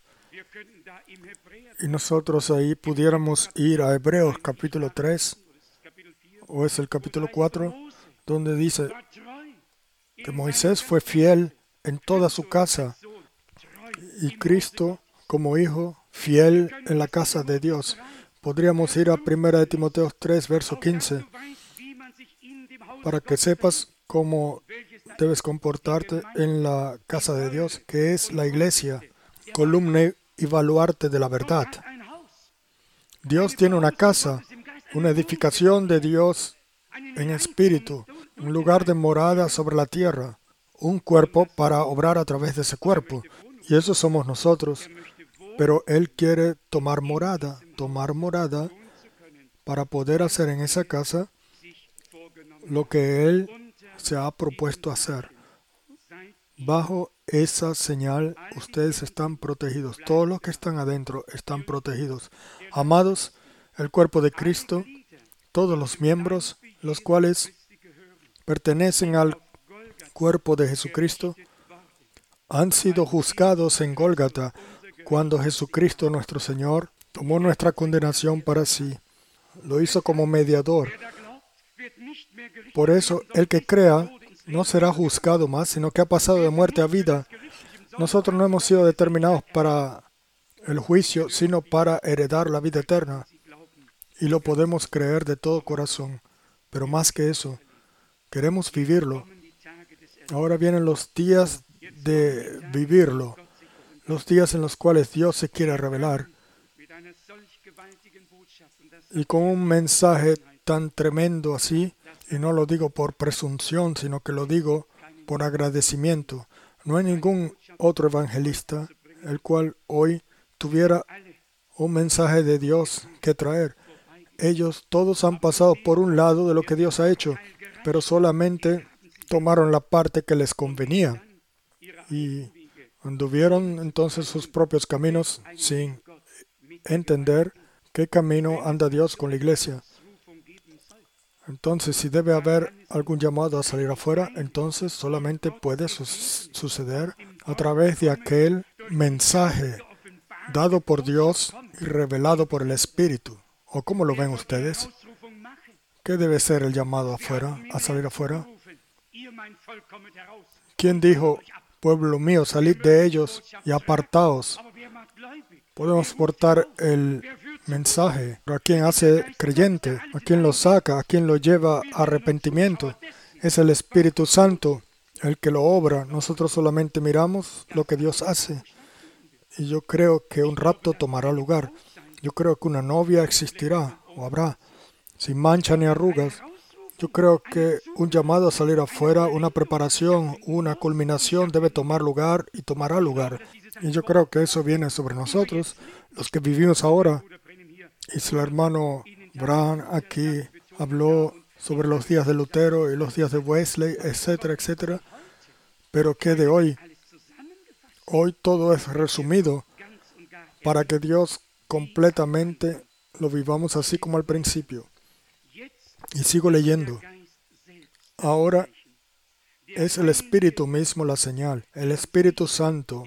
S1: Y nosotros ahí pudiéramos ir a Hebreos capítulo 3, o es el capítulo 4, donde dice que Moisés fue fiel en toda su casa y Cristo como hijo fiel en la casa de Dios. Podríamos ir a 1 Timoteo 3, verso 15, para que sepas cómo debes comportarte en la casa de Dios, que es la iglesia, columna y baluarte de la verdad. Dios tiene una casa, una edificación de Dios en espíritu, un lugar de morada sobre la tierra, un cuerpo para obrar a través de ese cuerpo. Y eso somos nosotros. Pero Él quiere tomar morada para poder hacer en esa casa lo que Él se ha propuesto hacer. Bajo esa señal, ustedes están protegidos. Todos los que están adentro están protegidos. Amados, el cuerpo de Cristo, todos los miembros, los cuales pertenecen al cuerpo de Jesucristo, han sido juzgados en Gólgata cuando Jesucristo nuestro Señor tomó nuestra condenación para sí. Lo hizo como mediador. Por eso, el que crea no será juzgado más, sino que ha pasado de muerte a vida. Nosotros no hemos sido determinados para el juicio, sino para heredar la vida eterna. Y lo podemos creer de todo corazón. Pero más que eso, queremos vivirlo. Ahora vienen los días de vivirlo, los días en los cuales Dios se quiere revelar. Y con un mensaje tan tremendo así, y no lo digo por presunción, sino que lo digo por agradecimiento. No hay ningún otro evangelista el cual hoy tuviera un mensaje de Dios que traer. Ellos todos han pasado por un lado de lo que Dios ha hecho, pero solamente tomaron la parte que les convenía y anduvieron entonces sus propios caminos sin entender qué camino anda Dios con la iglesia. Entonces, si debe haber algún llamado a salir afuera, entonces solamente puede suceder a través de aquel mensaje dado por Dios y revelado por el Espíritu. ¿O cómo lo ven ustedes? ¿Qué debe ser el llamado afuera, a salir afuera? ¿Quién dijo, pueblo mío, salid de ellos y apartaos? Podemos portar el mensaje, pero ¿a quién hace creyente? ¿A quién lo saca? ¿A quién lo lleva a arrepentimiento? Es el Espíritu Santo el que lo obra. Nosotros solamente miramos lo que Dios hace. Y yo creo que un rapto tomará lugar. Yo creo que una novia existirá o habrá, sin mancha ni arrugas. Yo creo que un llamado a salir afuera, una preparación, una culminación debe tomar lugar y tomará lugar. Y yo creo que eso viene sobre nosotros, los que vivimos ahora. Y si el hermano Branham aquí habló sobre los días de Lutero y los días de Wesley, etcétera, etcétera. Pero ¿qué de hoy? Hoy todo es resumido para que Dios completamente lo vivamos así como al principio. Y sigo leyendo. Ahora es el Espíritu mismo la señal, el Espíritu Santo.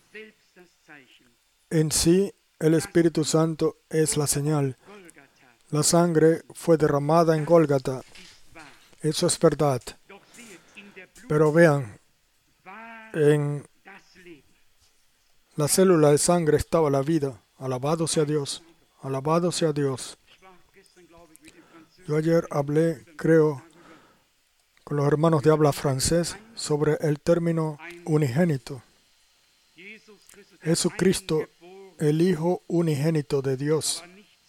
S1: En sí, el Espíritu Santo es la señal. La sangre fue derramada en Gólgata. Eso es verdad. Pero vean, en la célula de sangre estaba la vida. Alabado sea Dios. Alabado sea Dios. Yo ayer hablé, creo, con los hermanos de habla francés sobre el término unigénito. Jesucristo, el Hijo unigénito de Dios.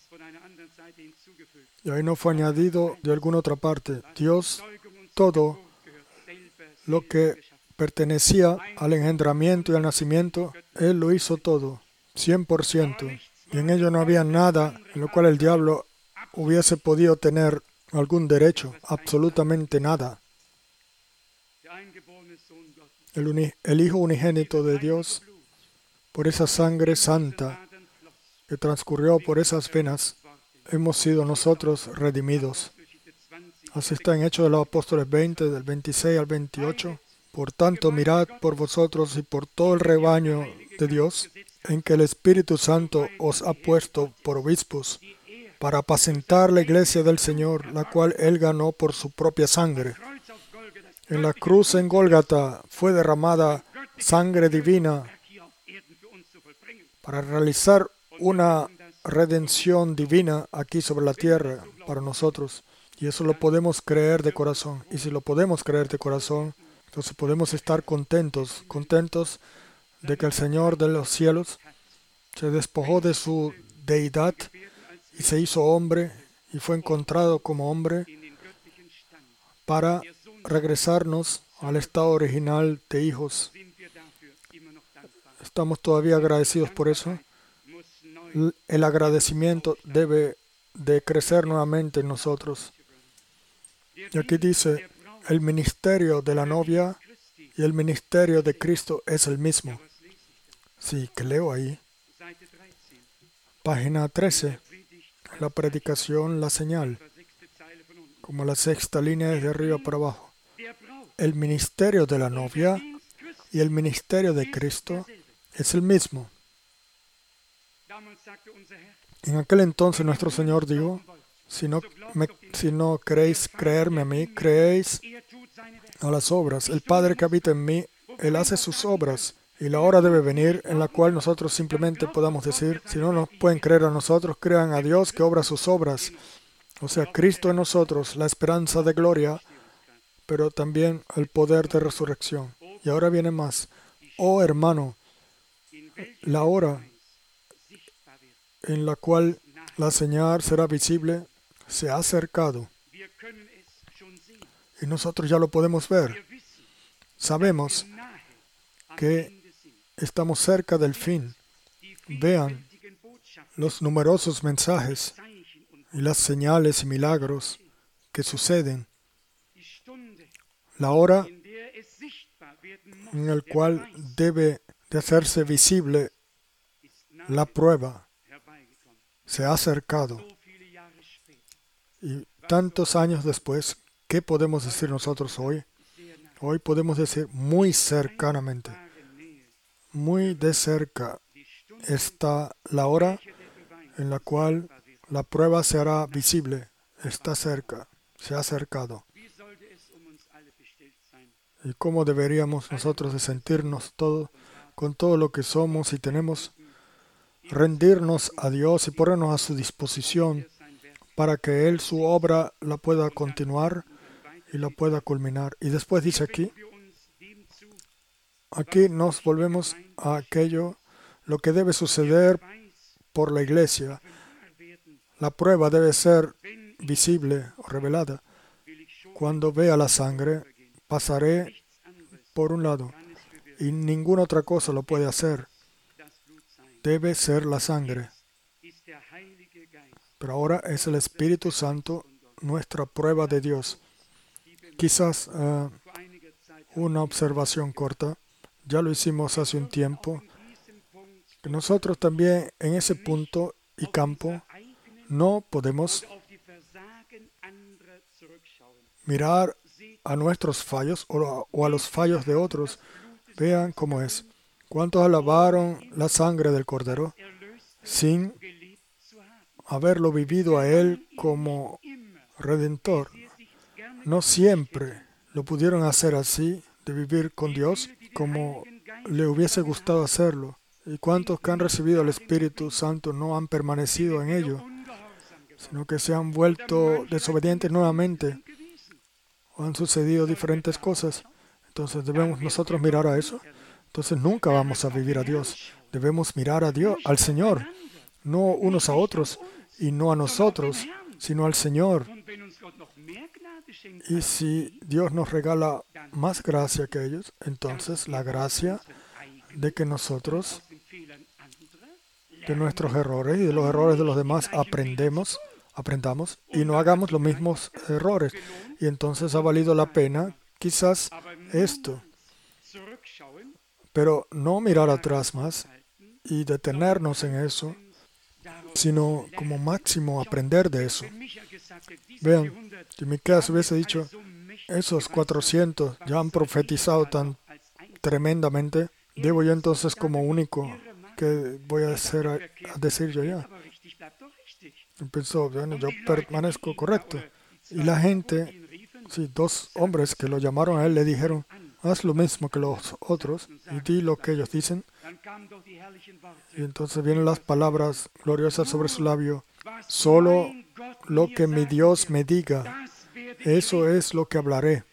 S1: Y ahí no fue añadido de alguna otra parte. Dios, todo lo que pertenecía al engendramiento y al nacimiento, Él lo hizo todo, 100%. Y en ello no había nada en lo cual el diablo hubiese podido tener algún derecho, absolutamente nada. El Hijo unigénito de Dios, por esa sangre santa que transcurrió por esas venas, hemos sido nosotros redimidos. Así está en Hechos de los Apóstoles 20, del 26 al 28. Por tanto, mirad por vosotros y por todo el rebaño de Dios, en que el Espíritu Santo os ha puesto por obispos, para apacentar la iglesia del Señor, la cual Él ganó por su propia sangre. En la cruz en Gólgata fue derramada sangre divina para realizar una redención divina aquí sobre la tierra para nosotros. Y eso lo podemos creer de corazón. Y si lo podemos creer de corazón, entonces podemos estar contentos de que el Señor de los cielos se despojó de su deidad y se hizo hombre y fue encontrado como hombre para regresarnos al estado original de hijos. Estamos todavía agradecidos por eso. El agradecimiento debe de crecer nuevamente en nosotros. Y aquí dice, el ministerio de la novia y el ministerio de Cristo es el mismo. Sí, que leo ahí. Página 13. La predicación, la señal. Como la sexta línea desde arriba para abajo. El ministerio de la novia y el ministerio de Cristo es el mismo. En aquel entonces nuestro Señor dijo, si no queréis creerme a mí, creéis a las obras. El Padre que habita en mí, Él hace sus obras. Y la hora debe venir en la cual nosotros simplemente podamos decir, si no nos pueden creer a nosotros, crean a Dios que obra sus obras. O sea, Cristo en nosotros, la esperanza de gloria, pero también el poder de resurrección. Y ahora viene más. Oh hermano, la hora en la cual la señal será visible se ha acercado. Y nosotros ya lo podemos ver. Sabemos que estamos cerca del fin. Vean los numerosos mensajes y las señales y milagros que suceden. La hora en la cual debe de hacerse visible la prueba se ha acercado. Y tantos años después, ¿qué podemos decir nosotros hoy? Hoy podemos decir muy cercanamente, muy de cerca está la hora en la cual la prueba se hará visible. Está cerca, se ha acercado. ¿Y cómo deberíamos nosotros de sentirnos todos, con todo lo que somos y tenemos? Rendirnos a Dios y ponernos a su disposición para que Él su obra la pueda continuar y la pueda culminar. Y después dice aquí nos volvemos a aquello, lo que debe suceder por la iglesia. La prueba debe ser visible o revelada. Cuando vea la sangre, pasaré por un lado y ninguna otra cosa lo puede hacer. Debe ser la sangre. Pero ahora es el Espíritu Santo nuestra prueba de Dios. Quizás una observación corta. Ya lo hicimos hace un tiempo. Que nosotros también en ese punto y campo no podemos mirar a nuestros fallos o a los fallos de otros. Vean cómo es. ¿Cuántos alabaron la sangre del Cordero sin haberlo vivido a Él como Redentor? No siempre lo pudieron hacer así, de vivir con Dios, como le hubiese gustado hacerlo. ¿Y cuántos que han recibido el Espíritu Santo no han permanecido en ello, sino que se han vuelto desobedientes nuevamente? ¿O han sucedido diferentes cosas? Entonces debemos nosotros mirar a eso. Entonces nunca vamos a vivir a Dios. Debemos mirar a Dios, al Señor, no unos a otros y no a nosotros, sino al Señor. Y si Dios nos regala más gracia que ellos, entonces la gracia de que nosotros, de nuestros errores y de los errores de los demás, aprendamos y no hagamos los mismos errores. Y entonces ha valido la pena quizás esto. Pero no mirar atrás más y detenernos en eso, sino como máximo aprender de eso. Vean, si Miqueas hubiese dicho, esos 400 ya han profetizado tan tremendamente, debo yo entonces como único que voy a decir yo ya. Y pensó, bueno, yo permanezco correcto. Y la gente, sí, 2 hombres que lo llamaron a él le dijeron, haz lo mismo que los otros y di lo que ellos dicen. Y entonces vienen las palabras gloriosas sobre su labio. Solo lo que mi Dios me diga, eso es lo que hablaré.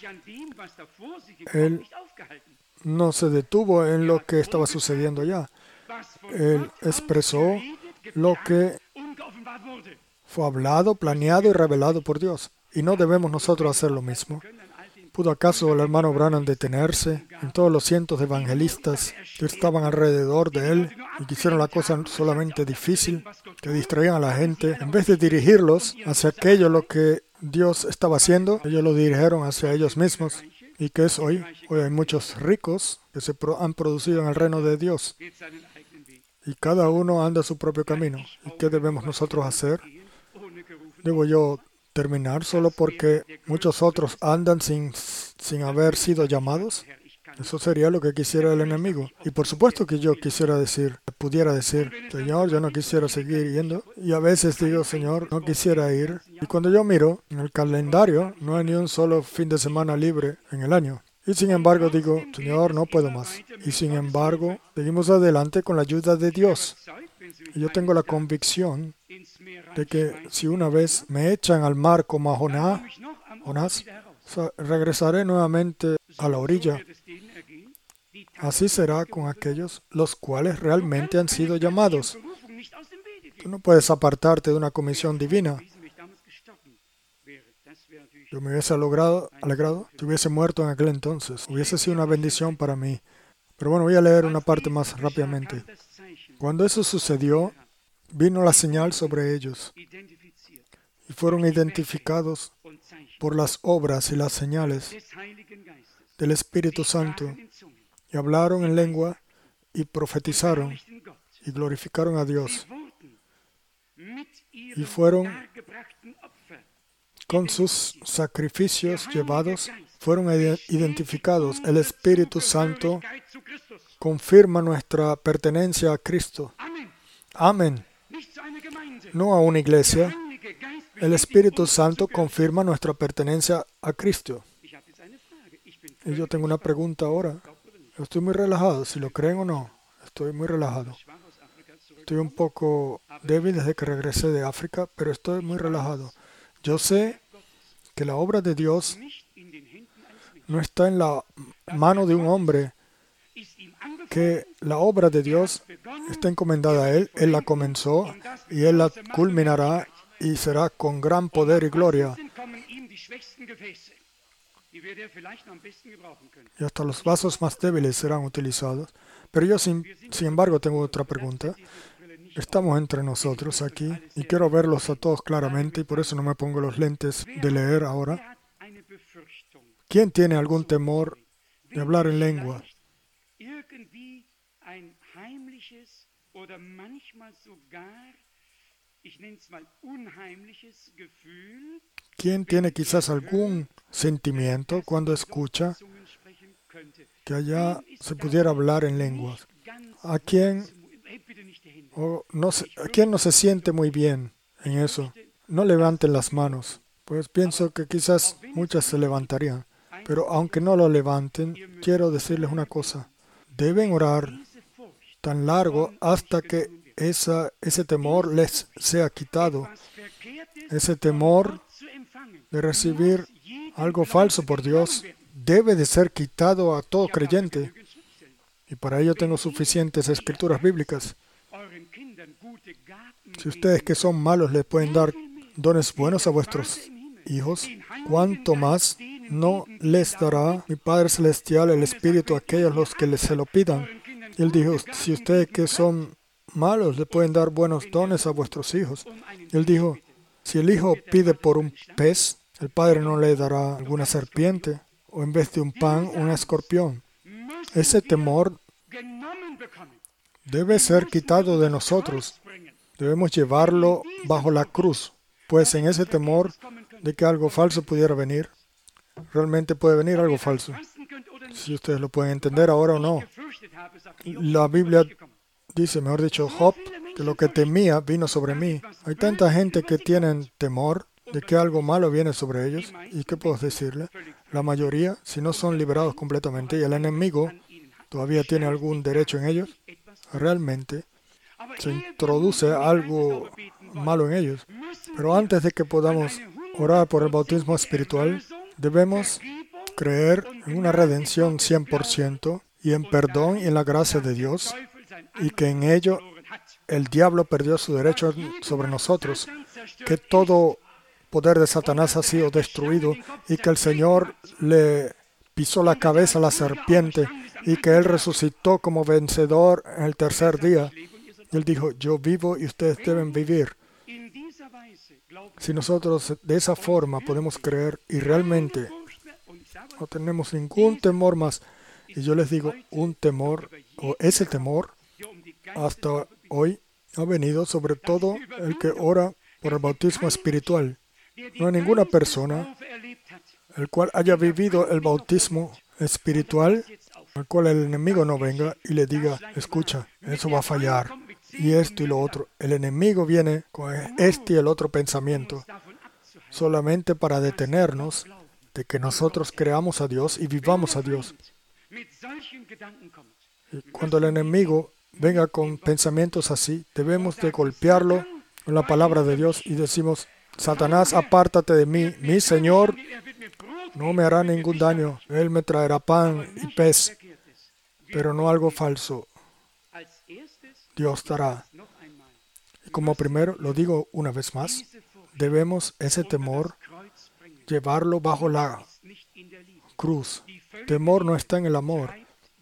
S1: Él no se detuvo en lo que estaba sucediendo ya. Él expresó lo que fue hablado, planeado y revelado por Dios. Y no debemos nosotros hacer lo mismo. ¿Pudo acaso el hermano Branham detenerse en todos los cientos de evangelistas que estaban alrededor de él y que hicieron la cosa solamente difícil, que distraían a la gente? En vez de dirigirlos hacia aquello lo que Dios estaba haciendo, ellos lo dirigieron hacia ellos mismos. ¿Y qué es hoy? Hoy hay muchos ricos que se han producido en el reino de Dios. Y cada uno anda su propio camino. ¿Y qué debemos nosotros hacer? ¿Debo yo terminar solo porque muchos otros andan sin haber sido llamados? Eso sería lo que quisiera el enemigo. Y por supuesto que yo pudiera decir, Señor, yo no quisiera seguir yendo. Y a veces digo, Señor, no quisiera ir. Y cuando yo miro en el calendario, no hay ni un solo fin de semana libre en el año. Y sin embargo digo, Señor, no puedo más. Y sin embargo, seguimos adelante con la ayuda de Dios. Y yo tengo la convicción de que si una vez me echan al mar como a Jonás, regresaré nuevamente a la orilla. Así será con aquellos los cuales realmente han sido llamados. Tú no puedes apartarte de una comisión divina. Yo me hubiese alegrado si hubiese muerto en aquel entonces. Hubiese sido una bendición para mí. Pero bueno, voy a leer una parte más rápidamente. Cuando eso sucedió, vino la señal sobre ellos y fueron identificados por las obras y las señales del Espíritu Santo y hablaron en lengua y profetizaron y glorificaron a Dios y fueron con sus sacrificios llevados, fueron identificados. El Espíritu Santo confirma nuestra pertenencia a Cristo. Amén. No a una iglesia. El Espíritu Santo confirma nuestra pertenencia a Cristo. Y yo tengo una pregunta ahora. Estoy muy relajado, si lo creen o no. Estoy muy relajado. Estoy un poco débil desde que regresé de África, pero estoy muy relajado. Yo sé que la obra de Dios no está en la mano de un hombre, que la obra de Dios está encomendada a Él. Él la comenzó y Él la culminará y será con gran poder y gloria. Y hasta los vasos más débiles serán utilizados. Pero yo, sin embargo, tengo otra pregunta. Estamos entre nosotros aquí y quiero verlos a todos claramente y por eso no me pongo los lentes de leer ahora. ¿Quién tiene algún temor de hablar en lengua? ¿Quién tiene quizás algún sentimiento cuando escucha que allá se pudiera hablar en lenguas? ¿A quién no se siente muy bien en eso? No levanten las manos, pues pienso que quizás muchas se levantarían. Pero aunque no lo levanten, quiero decirles una cosa. Deben orar tan largo hasta que ese temor les sea quitado. Ese temor de recibir algo falso por Dios debe de ser quitado a todo creyente. Y para ello tengo suficientes escrituras bíblicas. Si ustedes que son malos les pueden dar dones buenos a vuestros hijos, ¿cuánto más no les dará mi Padre Celestial el Espíritu a aquellos los que se lo pidan? Y Él dijo, si ustedes que son malos le pueden dar buenos dones a vuestros hijos. Y Él dijo, si el hijo pide por un pez, el Padre no le dará alguna serpiente, o en vez de un pan, un escorpión. Ese temor debe ser quitado de nosotros. Debemos llevarlo bajo la cruz, pues en ese temor de que algo falso pudiera venir, realmente puede venir algo falso. Si ustedes lo pueden entender ahora o no. La Biblia dice, mejor dicho, Job, que lo que temía vino sobre mí. Hay tanta gente que tienen temor de que algo malo viene sobre ellos. ¿Y qué puedo decirle? La mayoría, si no son liberados completamente y el enemigo todavía tiene algún derecho en ellos, realmente se introduce algo malo en ellos. Pero antes de que podamos orar por el bautismo espiritual, debemos creer en una redención 100% y en perdón y en la gracia de Dios, y que en ello el diablo perdió su derecho sobre nosotros, que todo poder de Satanás ha sido destruido y que el Señor le pisó la cabeza a la serpiente y que Él resucitó como vencedor en el tercer día. Y Él dijo, yo vivo y ustedes deben vivir. Si nosotros de esa forma podemos creer y realmente no tenemos ningún temor más, y yo les digo, un temor, o ese temor, hasta hoy ha venido sobre todo el que ora por el bautismo espiritual. No hay ninguna persona el cual haya vivido el bautismo espiritual, al cual el enemigo no venga y le diga, escucha, eso va a fallar, y esto y lo otro. El enemigo viene con este y el otro pensamiento, solamente para detenernos de que nosotros creamos a Dios y vivamos a Dios. Y cuando el enemigo venga con pensamientos así, debemos de golpearlo con la palabra de Dios y decimos, Satanás, apártate de mí, mi Señor no me hará ningún daño, Él me traerá pan y pez, pero no algo falso. Dios dará. Y como primero, lo digo una vez más, debemos ese temor llevarlo bajo la cruz. Temor no está en el amor.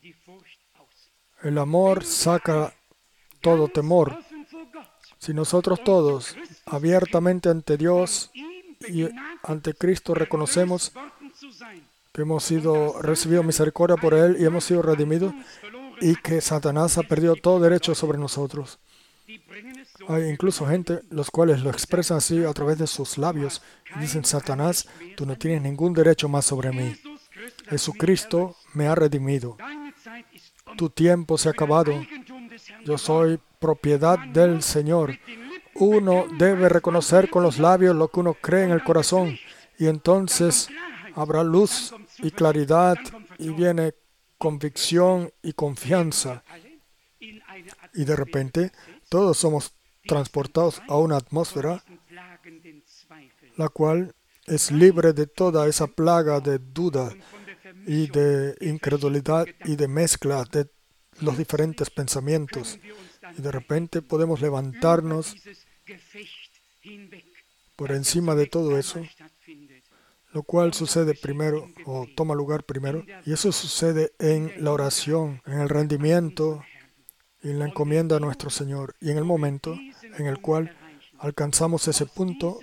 S1: El amor saca todo temor. Si nosotros todos, abiertamente ante Dios y ante Cristo, reconocemos que hemos recibido misericordia por Él y hemos sido redimidos, y que Satanás ha perdido todo derecho sobre nosotros. Hay incluso gente, los cuales lo expresan así a través de sus labios. Y dicen, Satanás, tú no tienes ningún derecho más sobre mí. Jesucristo me ha redimido. Tu tiempo se ha acabado. Yo soy propiedad del Señor. Uno debe reconocer con los labios lo que uno cree en el corazón. Y entonces habrá luz y claridad y viene convicción y confianza. Y de repente todos somos transportados a una atmósfera la cual es libre de toda esa plaga de duda y de incredulidad y de mezcla de los diferentes pensamientos. Y de repente podemos levantarnos por encima de todo eso, lo cual sucede primero o toma lugar primero. Y eso sucede en la oración, en el rendimiento y en la encomienda a nuestro Señor. Y en el momento en el cual alcanzamos ese punto,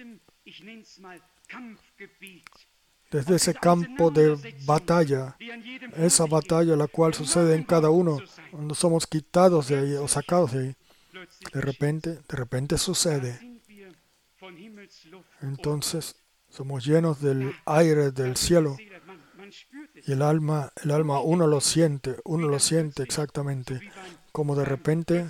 S1: desde ese campo de batalla, esa batalla la cual sucede en cada uno, cuando somos quitados de ahí o sacados de ahí, de repente sucede. Entonces somos llenos del aire del cielo y el alma uno lo siente exactamente, como de repente,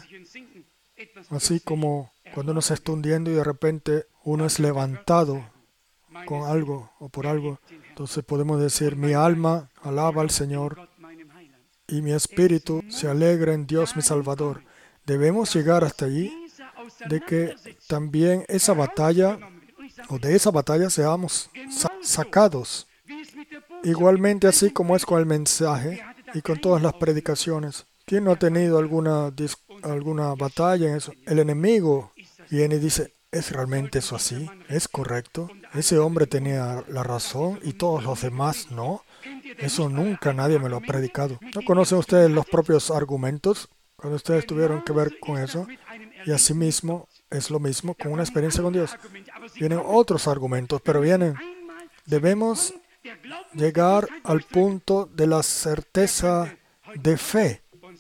S1: así como cuando uno se está hundiendo y de repente uno es levantado con algo o por algo. Entonces podemos decir, mi alma alaba al Señor y mi espíritu se alegra en Dios mi Salvador. Debemos llegar hasta allí, de que también esa batalla, o de esa batalla seamos sacados. Igualmente así como es con el mensaje y con todas las predicaciones. ¿Quién no ha tenido alguna batalla en eso? El enemigo viene y dice, ¿es realmente eso así? ¿Es correcto? Ese hombre tenía la razón y todos los demás no. Eso nunca nadie me lo ha predicado. ¿No conocen ustedes los propios argumentos cuando ustedes tuvieron que ver con eso? Y asimismo es lo mismo con una experiencia con Dios. Vienen otros argumentos, pero debemos llegar al punto de la certeza de fe.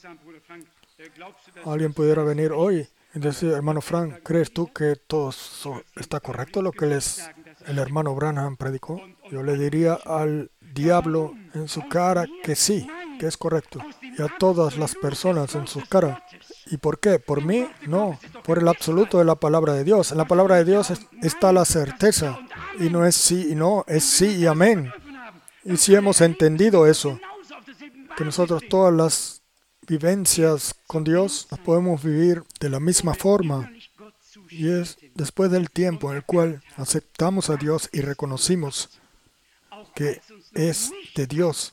S1: Alguien pudiera venir hoy y decir, hermano Frank, ¿crees tú que todo está correcto lo que el hermano Branham predicó? Yo le diría al diablo en su cara que sí, que es correcto. Y a todas las personas en su cara. ¿Y por qué? ¿Por mí? No. Por el absoluto de la palabra de Dios. En la palabra de Dios está la certeza. Y no es sí y no, es sí y amén. Y si hemos entendido eso, que nosotros todas las vivencias con Dios las podemos vivir de la misma forma. Y es después del tiempo en el cual aceptamos a Dios y reconocimos que es de Dios.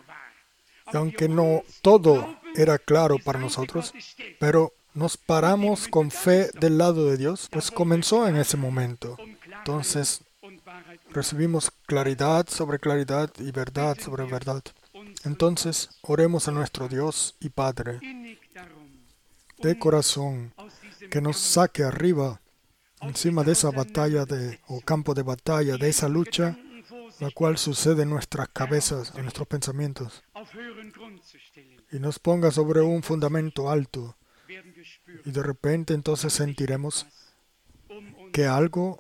S1: Y aunque no todo era claro para nosotros, pero nos paramos con fe del lado de Dios, pues comenzó en ese momento. Entonces recibimos claridad sobre claridad y verdad sobre verdad. Entonces oremos a nuestro Dios y Padre de corazón, que nos saque arriba, encima de esa batalla o campo de batalla, de esa lucha, la cual sucede en nuestras cabezas, en nuestros pensamientos, y nos ponga sobre un fundamento alto. Y de repente entonces sentiremos que algo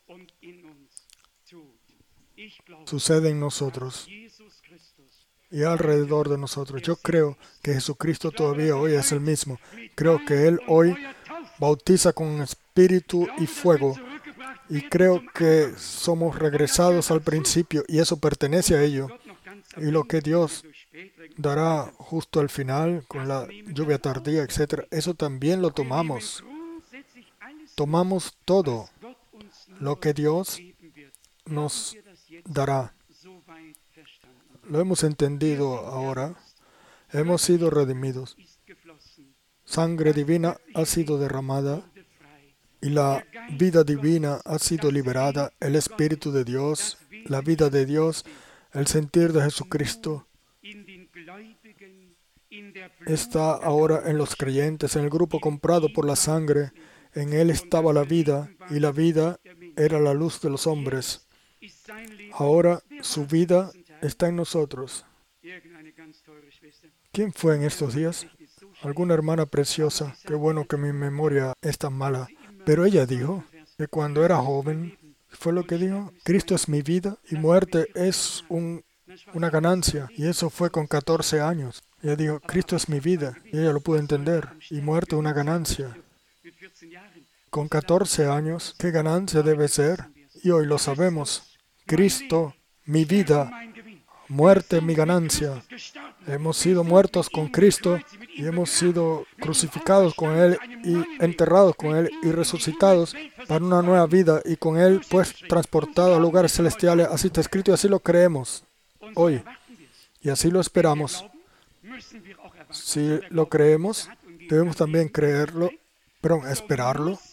S1: sucede en nosotros y alrededor de nosotros. Yo creo que Jesucristo todavía hoy es el mismo. Creo que Él hoy bautiza con espíritu y fuego. Y creo que somos regresados al principio y eso pertenece a ello. Y lo que Dios dará justo al final, con la lluvia tardía, etc., eso también lo tomamos. Tomamos todo lo que Dios nos dará. Lo hemos entendido ahora. Hemos sido redimidos. Sangre divina ha sido derramada y la vida divina ha sido liberada. El Espíritu de Dios, la vida de Dios, el sentir de Jesucristo está ahora en los creyentes, en el grupo comprado por la sangre. En Él estaba la vida y la vida era la luz de los hombres. Ahora su vida está en nosotros. ¿Quién fue en estos días? alguna hermana preciosa, qué bueno que mi memoria es tan mala, pero ella dijo que cuando era joven, fue lo que dijo, Cristo es mi vida y muerte es una ganancia. Y eso fue con 14 años. Ella dijo, Cristo es mi vida. Y ella lo pudo entender. Y muerte una ganancia. Con 14 años, ¿qué ganancia debe ser? Y hoy lo sabemos. Cristo, mi vida, muerte, mi ganancia. Hemos sido muertos con Cristo y hemos sido crucificados con Él y enterrados con Él y resucitados para una nueva vida y con Él pues transportados a lugares celestiales. Así está escrito y así lo creemos hoy. Y así lo esperamos. Si lo creemos, debemos también esperarlo.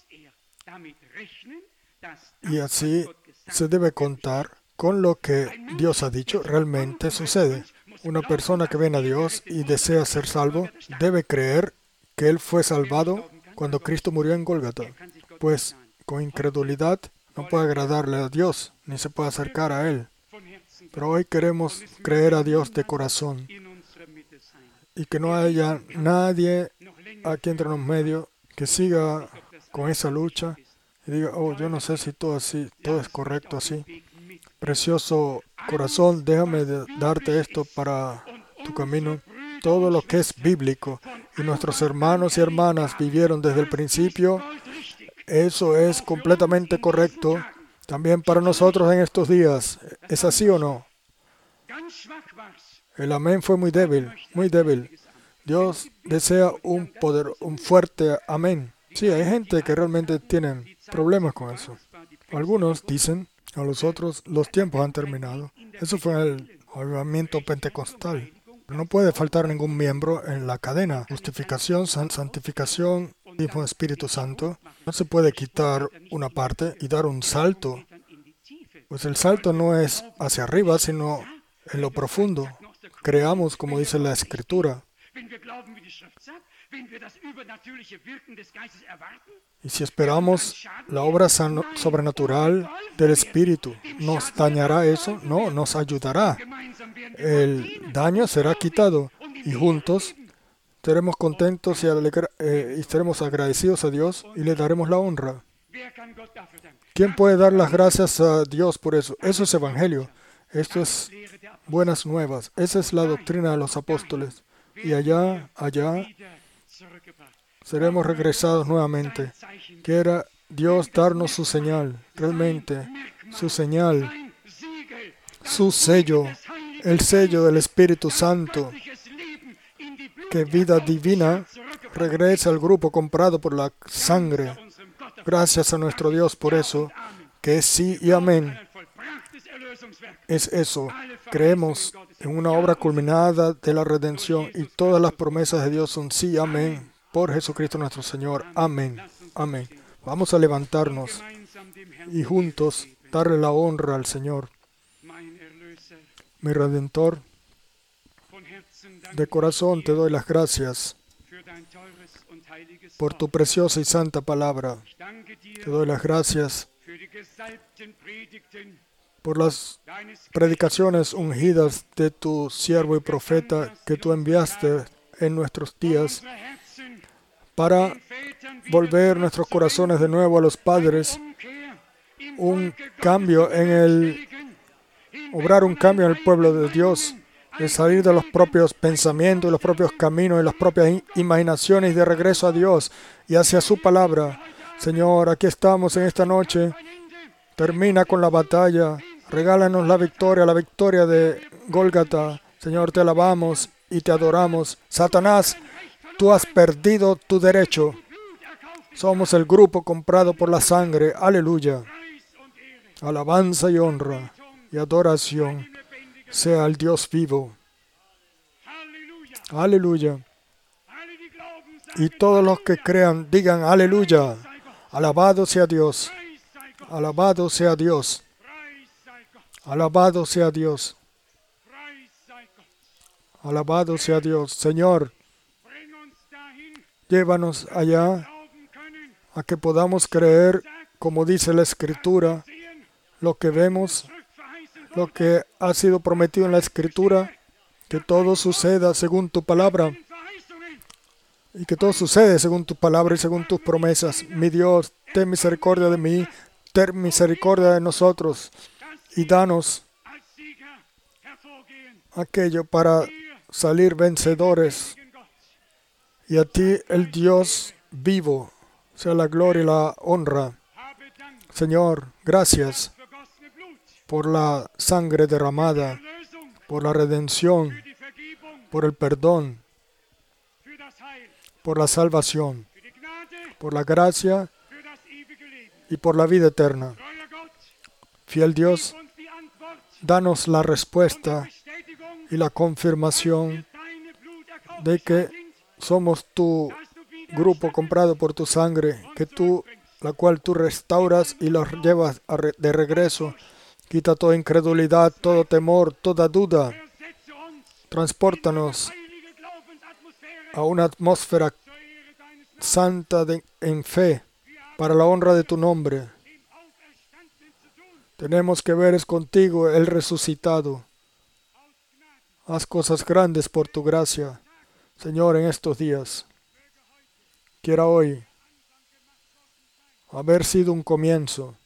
S1: Y así se debe contar con lo que Dios ha dicho realmente sucede. Una persona que viene a Dios y desea ser salvo debe creer que Él fue salvado cuando Cristo murió en Gólgata. Pues con incredulidad no puede agradarle a Dios ni se puede acercar a Él. Pero hoy queremos creer a Dios de corazón y que no haya nadie aquí entre los medios que siga con esa lucha y diga, oh, yo no sé si todo es correcto así. Precioso corazón, déjame darte esto para tu camino. Todo lo que es bíblico y nuestros hermanos y hermanas vivieron desde el principio, eso es completamente correcto también para nosotros en estos días. ¿Es así o no? El amén fue muy débil, muy débil. Dios desea un fuerte amén. Sí, hay gente que realmente tienen problemas con eso. Algunos dicen a los otros, los tiempos han terminado. Eso fue el avivamiento pentecostal. No puede faltar ningún miembro en la cadena. Justificación, santificación, mismo Espíritu Santo. No se puede quitar una parte y dar un salto. Pues el salto no es hacia arriba, sino en lo profundo. Creamos como dice la Escritura. Y si esperamos la obra sobrenatural del Espíritu, ¿nos dañará eso? No, nos ayudará. El daño será quitado y juntos estaremos contentos y estaremos agradecidos a Dios y le daremos la honra. ¿Quién puede dar las gracias a Dios por eso? Eso es evangelio. Esto es buenas nuevas. Esa es la doctrina de los apóstoles. Y allá seremos regresados nuevamente. Quiera Dios darnos su señal, realmente, su señal, su sello, el sello del Espíritu Santo, que vida divina regrese al grupo comprado por la sangre. Gracias a nuestro Dios por eso, que es sí y amén. Es eso. Creemos en una obra culminada de la redención y todas las promesas de Dios son sí y amén. Por Jesucristo nuestro Señor. Amén. Amén. Vamos a levantarnos y juntos darle la honra al Señor. Mi Redentor, de corazón te doy las gracias por tu preciosa y santa palabra. Te doy las gracias por las predicaciones ungidas de tu siervo y profeta que tú enviaste en nuestros días para volver nuestros corazones de nuevo a los padres, obrar un cambio en el pueblo de Dios, de salir de los propios pensamientos y los propios caminos y las propias imaginaciones y de regreso a Dios y hacia su palabra. Señor, aquí estamos en esta noche. Termina con la batalla. Regálanos la victoria de Gólgata. Señor, te alabamos y te adoramos. Satanás, tú has perdido tu derecho. Somos el grupo comprado por la sangre. Aleluya. Alabanza y honra y adoración sea al Dios vivo. Aleluya. Y todos los que crean, digan aleluya. Alabado sea Dios. Alabado sea Dios. Alabado sea Dios. Alabado sea Dios. Señor, llévanos allá a que podamos creer, como dice la Escritura, lo que vemos, lo que ha sido prometido en la Escritura, que todo suceda según tu palabra. y que todo sucede según tu palabra y según tus promesas. Mi Dios, ten misericordia de mí, ten misericordia de nosotros y danos aquello para salir vencedores. Y a ti, el Dios vivo, sea la gloria y la honra. Señor, gracias por la sangre derramada, por la redención, por el perdón, por la salvación, por la gracia y por la vida eterna. Fiel Dios, danos la respuesta y la confirmación de que somos tu grupo comprado por tu sangre, la cual tú restauras y los llevas de regreso. Quita toda incredulidad, todo temor, toda duda. Transpórtanos a una atmósfera santa en fe, para la honra de tu nombre. Tenemos que ver es contigo, el resucitado. Haz cosas grandes por tu gracia, Señor, en estos días. Quiera hoy haber sido un comienzo